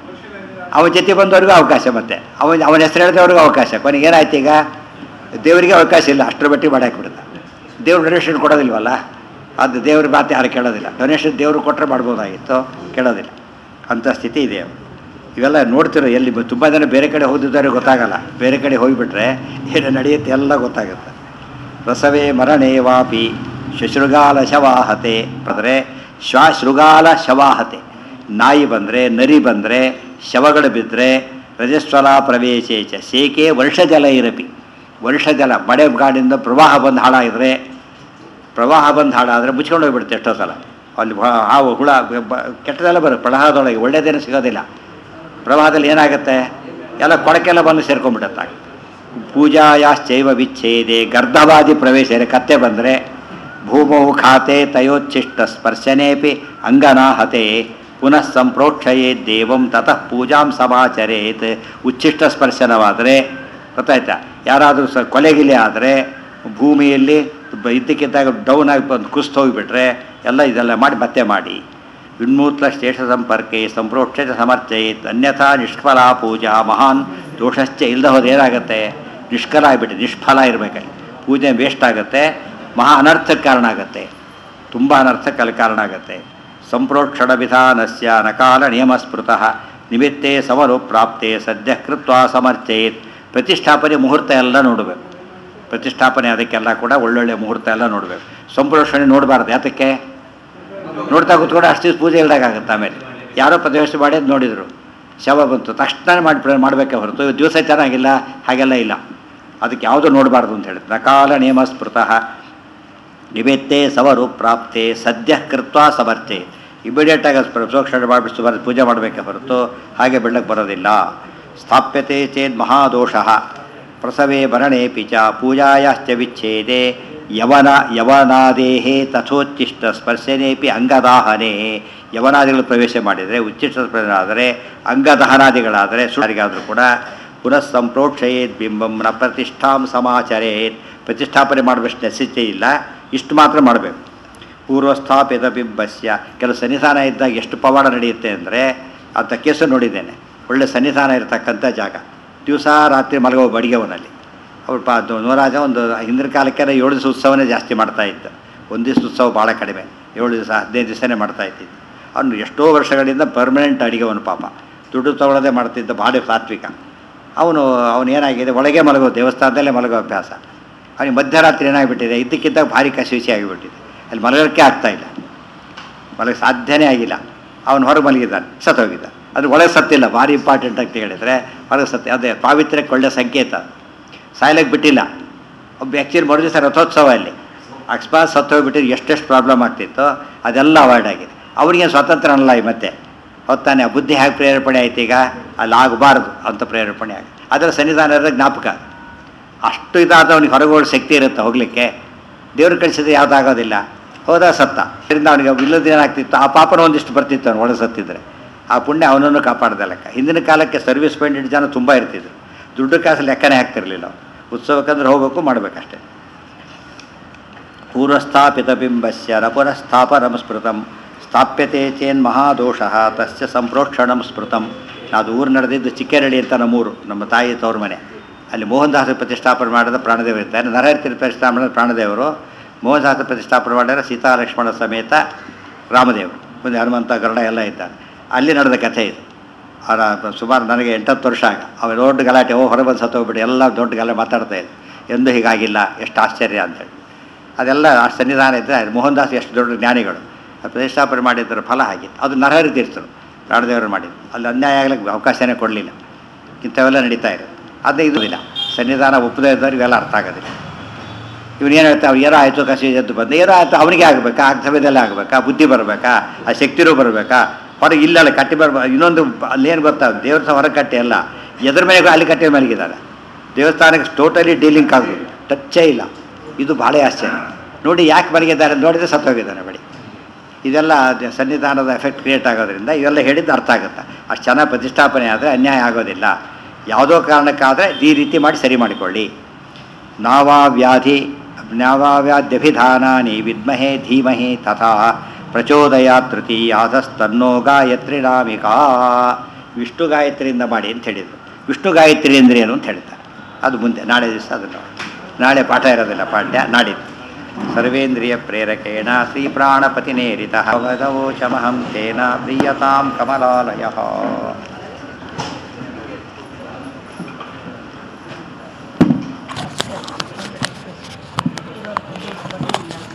ಅವನ ಜೊತೆ ಬಂದವ್ರಿಗೂ ಅವಕಾಶ, ಮತ್ತೆ ಅವನ ಅವನ ಹೆಸರು ಹೇಳಿದವ್ರಿಗೂ ಅವಕಾಶ. ಕೊನೆಗೆ ಏನಾಯ್ತು ಈಗ, ದೇವರಿಗೆ ಅವಕಾಶ ಇಲ್ಲ, ಅಷ್ಟರ ಬಟ್ಟಿ ಮಾಡಾಕ್ಬಿಡುತ್ತೆ. ದೇವ್ರು ಡೊನೇಷನ್ ಕೊಡೋದಿಲ್ವಲ್ಲ, ಅದು ದೇವ್ರ ಮಾತು ಯಾರು ಕೇಳೋದಿಲ್ಲ. ಡೊನೇಷನ್ ದೇವರು ಕೊಟ್ಟರೆ ಮಾಡ್ಬೋದಾಗಿತ್ತು, ಕೇಳೋದಿಲ್ಲ. ಅಂಥ ಸ್ಥಿತಿ ಇದೆ. ಇವೆಲ್ಲ ನೋಡ್ತಿರೋ ಎಲ್ಲಿ ತುಂಬ ಜನ ಬೇರೆ ಕಡೆ ಹೋಗಿದ್ದಾರೆ ಗೊತ್ತಾಗಲ್ಲ, ಬೇರೆ ಕಡೆ ಹೋಗಿಬಿಟ್ರೆ ಏನು ನಡೆಯುತ್ತೆ ಎಲ್ಲ ಗೊತ್ತಾಗುತ್ತೆ. ರಸವೇ ಮರಣೇ ವಾಪಿ ಶಶೃಗಾಲ ಶವಾಹತೆ ಅಂದರೆ ಶ್ವಾಶೃಗಾಲ ಶವಾಹತೆ. ನಾಯಿ ಬಂದರೆ, ನರಿ ಬಂದರೆ, ಶವಗಳು ಬಿದ್ದರೆ, ರಜಸ್ವಲ ಪ್ರವೇಶೇಚ ಶೇಕೆ ವರ್ಷಜಲ ಇರಪಿ. ವರ್ಷಜಲ ಮಳೆ ಗಾಡಿಂದ ಪ್ರವಾಹ ಬಂದು ಹಾಳಾಗಿದ್ರೆ, ಪ್ರವಾಹ ಬಂದು ಹಾಳಾದರೆ ಮುಚ್ಕೊಂಡು ಹೋಗ್ಬಿಡುತ್ತೆ ಎಷ್ಟೋ ಸಲ. ಅಲ್ಲಿ ಹಾವು ಹುಳ ಕೆಟ್ಟದೆಲ್ಲ ಬರುತ್ತೆ ಪ್ರವಾಹದೊಳಗೆ, ಒಳ್ಳೆಯದೇನು ಸಿಗೋದಿಲ್ಲ. ಪ್ರವಾಹದಲ್ಲಿ ಏನಾಗುತ್ತೆ, ಎಲ್ಲ ಕೊಳಕೆಲ್ಲ ಬಂದು ಸೇರ್ಕೊಂಡ್ಬಿಡುತ್ತೆ. ಪೂಜಾಯಾಶ್ಚೈವ ವಿಚ್ಛೇದೆ ಗರ್ಧವಾದಿ ಪ್ರವೇಶ, ಕತ್ತೆ ಬಂದರೆ ಭೂಮೌ ಖಾತೆ ತಯೋಚ್ಛಿಷ್ಟ ಸ್ಪರ್ಶನೇಪಿ ಅಂಗನಾಹತೆ ಪುನಃ ಸಂಪ್ರೋಕ್ಷಯೇ ದೇವಂ ತತಃ ಪೂಜಾಂ ಸಮಾಚರೇತ್. ಉಚ್ಛಿಷ್ಟ ಸ್ಪರ್ಶನವಾದರೆ ಗೊತ್ತಾಯ್ತಾ, ಯಾರಾದರೂ ಸ ಕೊಲೆಗಿಲೆ ಆದರೆ ಭೂಮಿಯಲ್ಲಿ ಇದ್ದಕ್ಕಿದ್ದಾಗ ಡೌನ್ ಆಗಿ ಬಂದು ಕುಸ್ತು ಹೋಗಿಬಿಟ್ರೆ ಎಲ್ಲ ಇದೆಲ್ಲ ಮಾಡಿ ಮತ್ತೆ ಮಾಡಿ. ವಿನ್ಮೂತ್ರ ಶೇಷ ಸಂಪರ್ಕೆ ಸಂಪ್ರೋಕ್ಷತೆ ಸಮರ್ಚಯೇತ್ ಅನ್ಯಥಾ ನಿಷ್ಫಲ ಪೂಜಾ ಮಹಾನ್ ದೋಷಶ್ಚ. ಇಲ್ಲದ ಹೋದ್ರೆ ಏನಾಗುತ್ತೆ, ನಿಷ್ಫಲ ಆಗಿಬಿಟ್ಟು ನಿಷ್ಫಲ ಇರಬೇಕಲ್ಲಿ, ಪೂಜೆ ವೇಸ್ಟ್ ಆಗುತ್ತೆ, ಮಹಾ ಅನರ್ಥಕ್ಕೆ ಕಾರಣ ಆಗುತ್ತೆ, ತುಂಬ ಅನರ್ಥಕ್ಕೆ ಅಲ್ಲಿ ಕಾರಣ ಆಗುತ್ತೆ. ಸಂಪ್ರೋಕ್ಷಣ ವಿಧಾನಸ್ಯ ನಕಾಲ ನಿಯಮಸ್ಮೃತಃ ನಿಮಿತ್ತೇ ಸಮರು ಪ್ರಾಪ್ತೆ ಸದ್ಯ ಕೃತ್ವ ಸಮರ್ಚಯೇತ್. ಪ್ರತಿಷ್ಠಾಪನೆ ಮುಹೂರ್ತ ಎಲ್ಲ ನೋಡಬೇಕು, ಪ್ರತಿಷ್ಠಾಪನೆ ಅದಕ್ಕೆಲ್ಲ ಕೂಡ ಒಳ್ಳೊಳ್ಳೆ ಮುಹೂರ್ತ ಎಲ್ಲ ನೋಡಬೇಕು. ಸಂಪ್ರೋಕ್ಷಣೆ ನೋಡಬಾರ್ದು, ಯಾತಕ್ಕೆ ನೋಡ್ತಾ ಕೂತ್ಕೊಂಡು ಅಷ್ಟು ದಿವಸ ಪೂಜೆ ಇಲ್ದಾಗುತ್ತೆ. ಆಮೇಲೆ ಯಾರೋ ಪ್ರತಿಷ್ಠೆ ಮಾಡಿ ಅದು ನೋಡಿದರು, ಶವ ಬಂತು ತಕ್ಷಣ ಮಾಡಿ ಮಾಡಬೇಕೆ ಹೊರತು ದಿವಸ ಚೆನ್ನಾಗಿಲ್ಲ ಹಾಗೆಲ್ಲ ಇಲ್ಲ, ಅದಕ್ಕೆ ಯಾವುದೂ ನೋಡಬಾರ್ದು ಅಂತ ಹೇಳಿದ್ರು. ನಕಾಲ ನಿಯಮ ಸ್ಮೃತಃ ನಿವೇತ್ತೇ ಸವರು ಪ್ರಾಪ್ತೆ ಸದ್ಯ ಕೃತ್ವ ಸಮರ್ಥೆ. ಇಮಿಡಿಯೇಟಾಗಿ ಪ್ರೋಕ್ಷಣೆ ಮಾಡಿಬಿಟ್ಟು ಬರೋದು ಪೂಜೆ ಮಾಡಬೇಕೆ ಹೊರತು ಹಾಗೆ ಬೆಳ್ಳಕ್ಕೆ ಬರೋದಿಲ್ಲ. ಸ್ಥಾಪ್ಯತೆ ಚೇದ್ ಮಹಾದೋಷಃ ಪ್ರಸವೇ ಭರಣೇ ಪಿಚ ಪೂಜಾಯಾಶ್ಚ ವಿಚ್ಛೇದೆ ಯವನ ಯವನಾದೇಹೇ ತಥೋಚ್ಚಿಷ್ಟ ಸ್ಪರ್ಶನೇಪಿ ಅಂಗದಾಹನೇ. ಯವನಾದಿಗಳು ಪ್ರವೇಶ ಮಾಡಿದರೆ, ಉಚ್ಚಿಷ್ಟ ಸ್ಪರ್ಶನ ಆದರೆ, ಅಂಗದಹನಾದಿಗಳಾದರೆ ಸುರಿಗಾದರೂ ಕೂಡ ಪುನಃ ಸಂಪ್ರೋಕ್ಷಯೇತ್ ಬಿಂಬಂ ನ ಪ್ರತಿಷ್ಠಾಂ ಸಮಾಚರೇತ್. ಪ್ರತಿಷ್ಠಾಪನೆ ಮಾಡಬೇಕು ನೆಸಿತೆ ಇಲ್ಲ, ಇಷ್ಟು ಮಾತ್ರ ಮಾಡಬೇಕು. ಪೂರ್ವಸ್ಥಾಪಿತ ಬಿಂಬಸ್ಯ ಕೆಲವು ಸನ್ನಿಧಾನ ಇದ್ದಾಗ ಎಷ್ಟು ಪವಾಡ ನಡೆಯುತ್ತೆ ಅಂದರೆ, ಅಂಥ ಕೇಸು ನೋಡಿದ್ದೇನೆ. ಒಳ್ಳೆ ಸನ್ನಿಧಾನ ಇರತಕ್ಕಂಥ ಜಾಗ, ದಿವಸ ರಾತ್ರಿ ಮಲಗೋ ಬಡಿಗೆವನಲ್ಲಿ ಅವ್ರು ಪಾ ನೂರಾಜ ಒಂದು ಹಿಂದಿನ ಕಾಲಕ್ಕೆಲ್ಲ ಏಳು ದಿವಸ ಉತ್ಸವನೇ ಜಾಸ್ತಿ ಮಾಡ್ತಾಯಿತ್ತು. ಒಂದು ದಿವಸ ಉತ್ಸವ ಭಾಳ ಕಡಿಮೆ, ಏಳು ದಿವಸ ಹದಿನೈದು ದಿವಸನೇ ಮಾಡ್ತಾಯಿದ್ದಿದ್ದು. ಅವನು ಎಷ್ಟೋ ವರ್ಷಗಳಿಂದ ಪರ್ಮನೆಂಟ್ ಅಡಿಗೆವನು, ಪಾಪ ದುಡ್ಡು ತಗೊಳ್ಳೋದೇ ಮಾಡ್ತಿದ್ದ, ಭಾಳ ಸಾತ್ವಿಕ ಅವನು. ಅವನು ಏನಾಗಿದೆ, ಒಳಗೆ ಮಲಗೋ, ದೇವಸ್ಥಾನದಲ್ಲೇ ಮಲಗೋ ಅಭ್ಯಾಸ. ಅವನಿಗೆ ಮಧ್ಯರಾತ್ರಿ ಏನಾಗಿಬಿಟ್ಟಿದೆ, ಇದ್ದಕ್ಕಿದ್ದಾಗ ಭಾರಿ ಕಸಿವಿಸಿ ಆಗಿಬಿಟ್ಟಿದೆ, ಅಲ್ಲಿ ಮಲಗೋಕ್ಕೆ ಆಗ್ತಾಯಿಲ್ಲ, ಮಲಗೆ ಸಾಧ್ಯನೇ ಆಗಿಲ್ಲ. ಅವನು ಹೊರಗೆ ಮಲಗಿದ್ದಾನೆ, ಸತ್ತೋಗಿದ್ದ. ಅದು ಒಳಗೆ ಸತ್ತಿಲ್ಲ, ಭಾರಿ ಇಂಪಾರ್ಟೆಂಟ್ ಅಂತ ಹೇಳಿದರೆ ಹೊರಗೆ ಸತ್ಯ. ಅದೇ ಪಾವಿತ್ರ್ಯಕ್ಕೆ ಒಳ್ಳೆ ಸಂಕೇತ. ಸಾಯ್ಲಿಕ್ಕೆ ಬಿಟ್ಟಿಲ್ಲ. ಒಬ್ಬ ಆ್ಯಕ್ಚುಲಿ ಮರು ದಿವಸ ರಥೋತ್ಸವ ಅಲ್ಲಿ ಅಕಸ್ಮಾತ್ ಸತ್ತೋಗ್ಬಿಟ್ಟಿದ್ರೆ ಎಷ್ಟೆಷ್ಟು ಪ್ರಾಬ್ಲಮ್ ಆಗ್ತಿತ್ತು, ಅದೆಲ್ಲ ಅವಾಯ್ಡ್ ಆಗಿದೆ. ಅವನಿಗೆ ಸ್ವತಂತ್ರ ಅಲ್ಲ ಈ ಮತ್ತೆ ಹೊತ್ತಾನೆ. ಆ ಬುದ್ಧಿ ಹೇಗೆ ಪ್ರೇರೇಪಣೆ ಆಯ್ತು, ಈಗ ಅಲ್ಲಿ ಆಗಬಾರ್ದು ಅಂತ ಪ್ರೇರೇಪಣೆ ಆಗಿ ಅದರ ಸನ್ನಿಧಾನದ ಜ್ಞಾಪಕ. ಅಷ್ಟು ಇದಾದ ಅವನಿಗೆ ಹೊರಗೋಳು ಶಕ್ತಿ ಇರುತ್ತೆ ಹೋಗಲಿಕ್ಕೆ. ದೇವ್ರು ಕಳಿಸಿದ್ರೆ ಯಾವುದಾಗೋದಿಲ್ಲ. ಹೋದ ಸತ್ತ, ಇದರಿಂದ ಅವನಿಗೆ ಇಲ್ಲದ ಏನಾಗ್ತಿತ್ತು, ಆ ಪಾಪನ ಒಂದಿಷ್ಟು ಬರ್ತಿತ್ತು ಅವನು ಒಳಗೆ ಸತ್ತಿದ್ರೆ. ಆ ಪುಣ್ಯ ಅವನನ್ನು ಕಾಪಾಡ್ದ ಲೆಕ್ಕ. ಹಿಂದಿನ ಕಾಲಕ್ಕೆ ಸರ್ವಿಸ್ ಮೈಂಡೆಡ್ ಜನ ತುಂಬ ಇರ್ತಿದ್ರು, ದುಡ್ಡು ಕಾಸು ಲೆಕ್ಕನೇ ಹಾಕ್ತಿರ್ಲಿಲ್ಲ. ಉತ್ಸವಕ್ಕಂದ್ರೆ ಹೋಗಬೇಕು, ಮಾಡಬೇಕಷ್ಟೆ. ಪೂರ್ವಸ್ಥಾಪಿತ ಬಿಂಬಸ್ಯ ರಪುರಸ್ಥಾಪನಂ ಸ್ಮೃತಂ ಸ್ಥಾಪ್ಯತೆ ಚೇನ್ ಮಹಾದೋಷಃ ತಸ್ಯ ಸಂಪ್ರೋಕ್ಷಣಂ ಸ್ಮೃತಂ. ಅದು ಊರು ನಡೆದಿದ್ದು ಚಿಕ್ಕೇರಳ್ಳಿ ಅಂತ ನಮ್ಮೂರು, ನಮ್ಮ ತಾಯಿ ತವ್ರ ಮನೆ. ಅಲ್ಲಿ ಮೋಹನದಾಸ ಪ್ರತಿಷ್ಠಾಪನೆ ಮಾಡಿದ ಪ್ರಾಣದೇವರು ಇರ್ತಾರೆ. ನರಹರಿ ಪ್ರತಿಷ್ಠಾಪನೆ ಮಾಡಿದ ಪ್ರಾಣದೇವರು. ಮೋಹನದಾಸ ಪ್ರತಿಷ್ಠಾಪನೆ ಮಾಡಿದರೆ ಸೀತಾ ಲಕ್ಷ್ಮಣ ಸಮೇತ ರಾಮದೇವರು, ಮುಂದೆ ಹನುಮಂತ ಗರುಡ ಎಲ್ಲ ಇದ್ದಾರೆ. ಅಲ್ಲಿ ನಡೆದ ಕಥೆ ಇದು. ಅವರ ಸುಮಾರು ನನಗೆ ಎಂಟತ್ತು ವರ್ಷ ಆಗ ಅವ ದೊಡ್ಡ ಗಲಾಟೆ, ಓ ಹೊರಗೆ ಬಂದು ಸತ್ತೋಗ್ಬಿಟ್ಟು ಎಲ್ಲ ದೊಡ್ಡ ಗಲಾಟೆ ಮಾತಾಡ್ತಾ ಇದ್ದೆ. ಎಂದು ಹೀಗಾಗಿಲ್ಲ, ಎಷ್ಟು ಆಶ್ಚರ್ಯ ಅಂತೇಳಿ. ಅದೆಲ್ಲ ಆ ಸನ್ನಿಧಾನ ಇದ್ದರೆ ಮೋಹನದಾಸ್ ಎಷ್ಟು ದೊಡ್ಡ ಜ್ಞಾನಿಗಳು. ಪ್ರತಿಷ್ಠಾಪನೆ ಮಾಡಿದ್ದರ ಫಲ ಆಗಿತ್ತು. ಅದು ನರಹರಿ ತೀರ್ಥರು ಪ್ರಾಣದೇವರು ಮಾಡಿದ್ದು. ಅಲ್ಲಿ ಅನ್ಯಾಯ ಆಗ್ಲಿಕ್ಕೆ ಅವಕಾಶನೇ ಕೊಡಲಿಲ್ಲ. ಇಂಥವೆಲ್ಲ ನಡೀತಾ ಇರೋದು. ಅದೇ ಇದು ಇಲ್ಲ, ಸನ್ನಿಧಾನ ಒಪ್ಪದೇ ಇದ್ದವ್ರು ಇವೆಲ್ಲ ಅರ್ಥ ಆಗೋದಿಲ್ಲ. ಇವನೇನು ಹೇಳ್ತಾ, ಅವ್ರು ಏನೋ ಆಯಿತು ಕಸಿ ಎದ್ದು ಬಂದು ಏನೋ ಆಯಿತು, ಅವನಿಗೆ ಆಗಬೇಕಾ, ಆ ಸಮಯದಲ್ಲೇ ಆಗಬೇಕಾ, ಬುದ್ಧಿ ಬರಬೇಕಾ, ಆ ಶಕ್ತಿನೂ ಬರಬೇಕಾ. ಹೊರಗೆ ಇಲ್ಲಲ್ಲ ಕಟ್ಟಿ ಬರ್ಬ. ಇನ್ನೊಂದು ಅಲ್ಲೇನು ಗೊತ್ತಾ, ದೇವಸ್ಥಾನ ಹೊರಗೆ ಕಟ್ಟಿ ಅಲ್ಲ, ಎದ್ರ ಮೇಲೆ ಅಲ್ಲಿ ಕಟ್ಟಿ ಮಲಗಿದ್ದಾರೆ. ದೇವಸ್ಥಾನಕ್ಕೆ ಟೋಟಲಿ ಡೀಲಿಂಗ್ ಆಗೋದು, ಟಚ್ಚೇ ಇಲ್ಲ. ಇದು ಭಾಳ ಆಶ್ಚರ್ಯ. ನೋಡಿ ಯಾಕೆ ಮಲಗಿದ್ದಾರೆ ನೋಡಿದರೆ ಸತ್ತೋಗಿದ್ದಾನೆ ಬಡಿ. ಇದೆಲ್ಲ ಸನ್ನಿಧಾನದ ಎಫೆಕ್ಟ್ ಕ್ರಿಯೇಟ್ ಆಗೋದ್ರಿಂದ ಇವೆಲ್ಲ ಹೇಳಿದ್ದು ಅರ್ಥ ಆಗುತ್ತೆ. ಅಷ್ಟು ಚೆನ್ನಾಗಿ ಪ್ರತಿಷ್ಠಾಪನೆ ಆದರೆ ಅನ್ಯಾಯ ಆಗೋದಿಲ್ಲ. ಯಾವುದೋ ಕಾರಣಕ್ಕಾದರೆ ಈ ರೀತಿ ಮಾಡಿ ಸರಿ ಮಾಡಿಕೊಳ್ಳಿ. ನಾವಾ ವ್ಯಾಧಿ ನಾವಾವ್ಯಾಧ್ಯಭಿಧಾನಾನಿ ವಿದ್ಮಹೇ ಧೀಮಹಿ ತಥಾ ಪ್ರಚೋದಯಾತ್ ತೃತೀಯಾಧಸ್ತನ್ನೋ ಗಾಯತ್ರಿ ನಾಮಿಕಾ. ವಿಷ್ಣು ಗಾಯತ್ರಿಯಿಂದ ಮಾಡಿ ಅಂತ ಹೇಳಿದರು. ವಿಷ್ಣು ಗಾಯತ್ರಿ ಅಂದರೆ ಏನು ಅಂತ ಹೇಳ್ತಾರೆ. ಅದು ಮುಂದೆ ನಾಳೆ ದಿವಸ ಅದನ್ನು ನಾಳೆ ಪಾಠ ಇರೋದಿಲ್ಲ, ಪಾಠ್ಯ ನಾಡಿದ್ದು. ಸರ್ವೇಂದ್ರಿಯ ಪ್ರೇರಕೇಣ ಶ್ರೀ ಪ್ರಾಣಪತಿನೇರಿತಃ ಭಗವೋಚಮಹಂ ತೇನ ಪ್ರೀಯತಾಂ ಕಮಲಾಲಯಃ.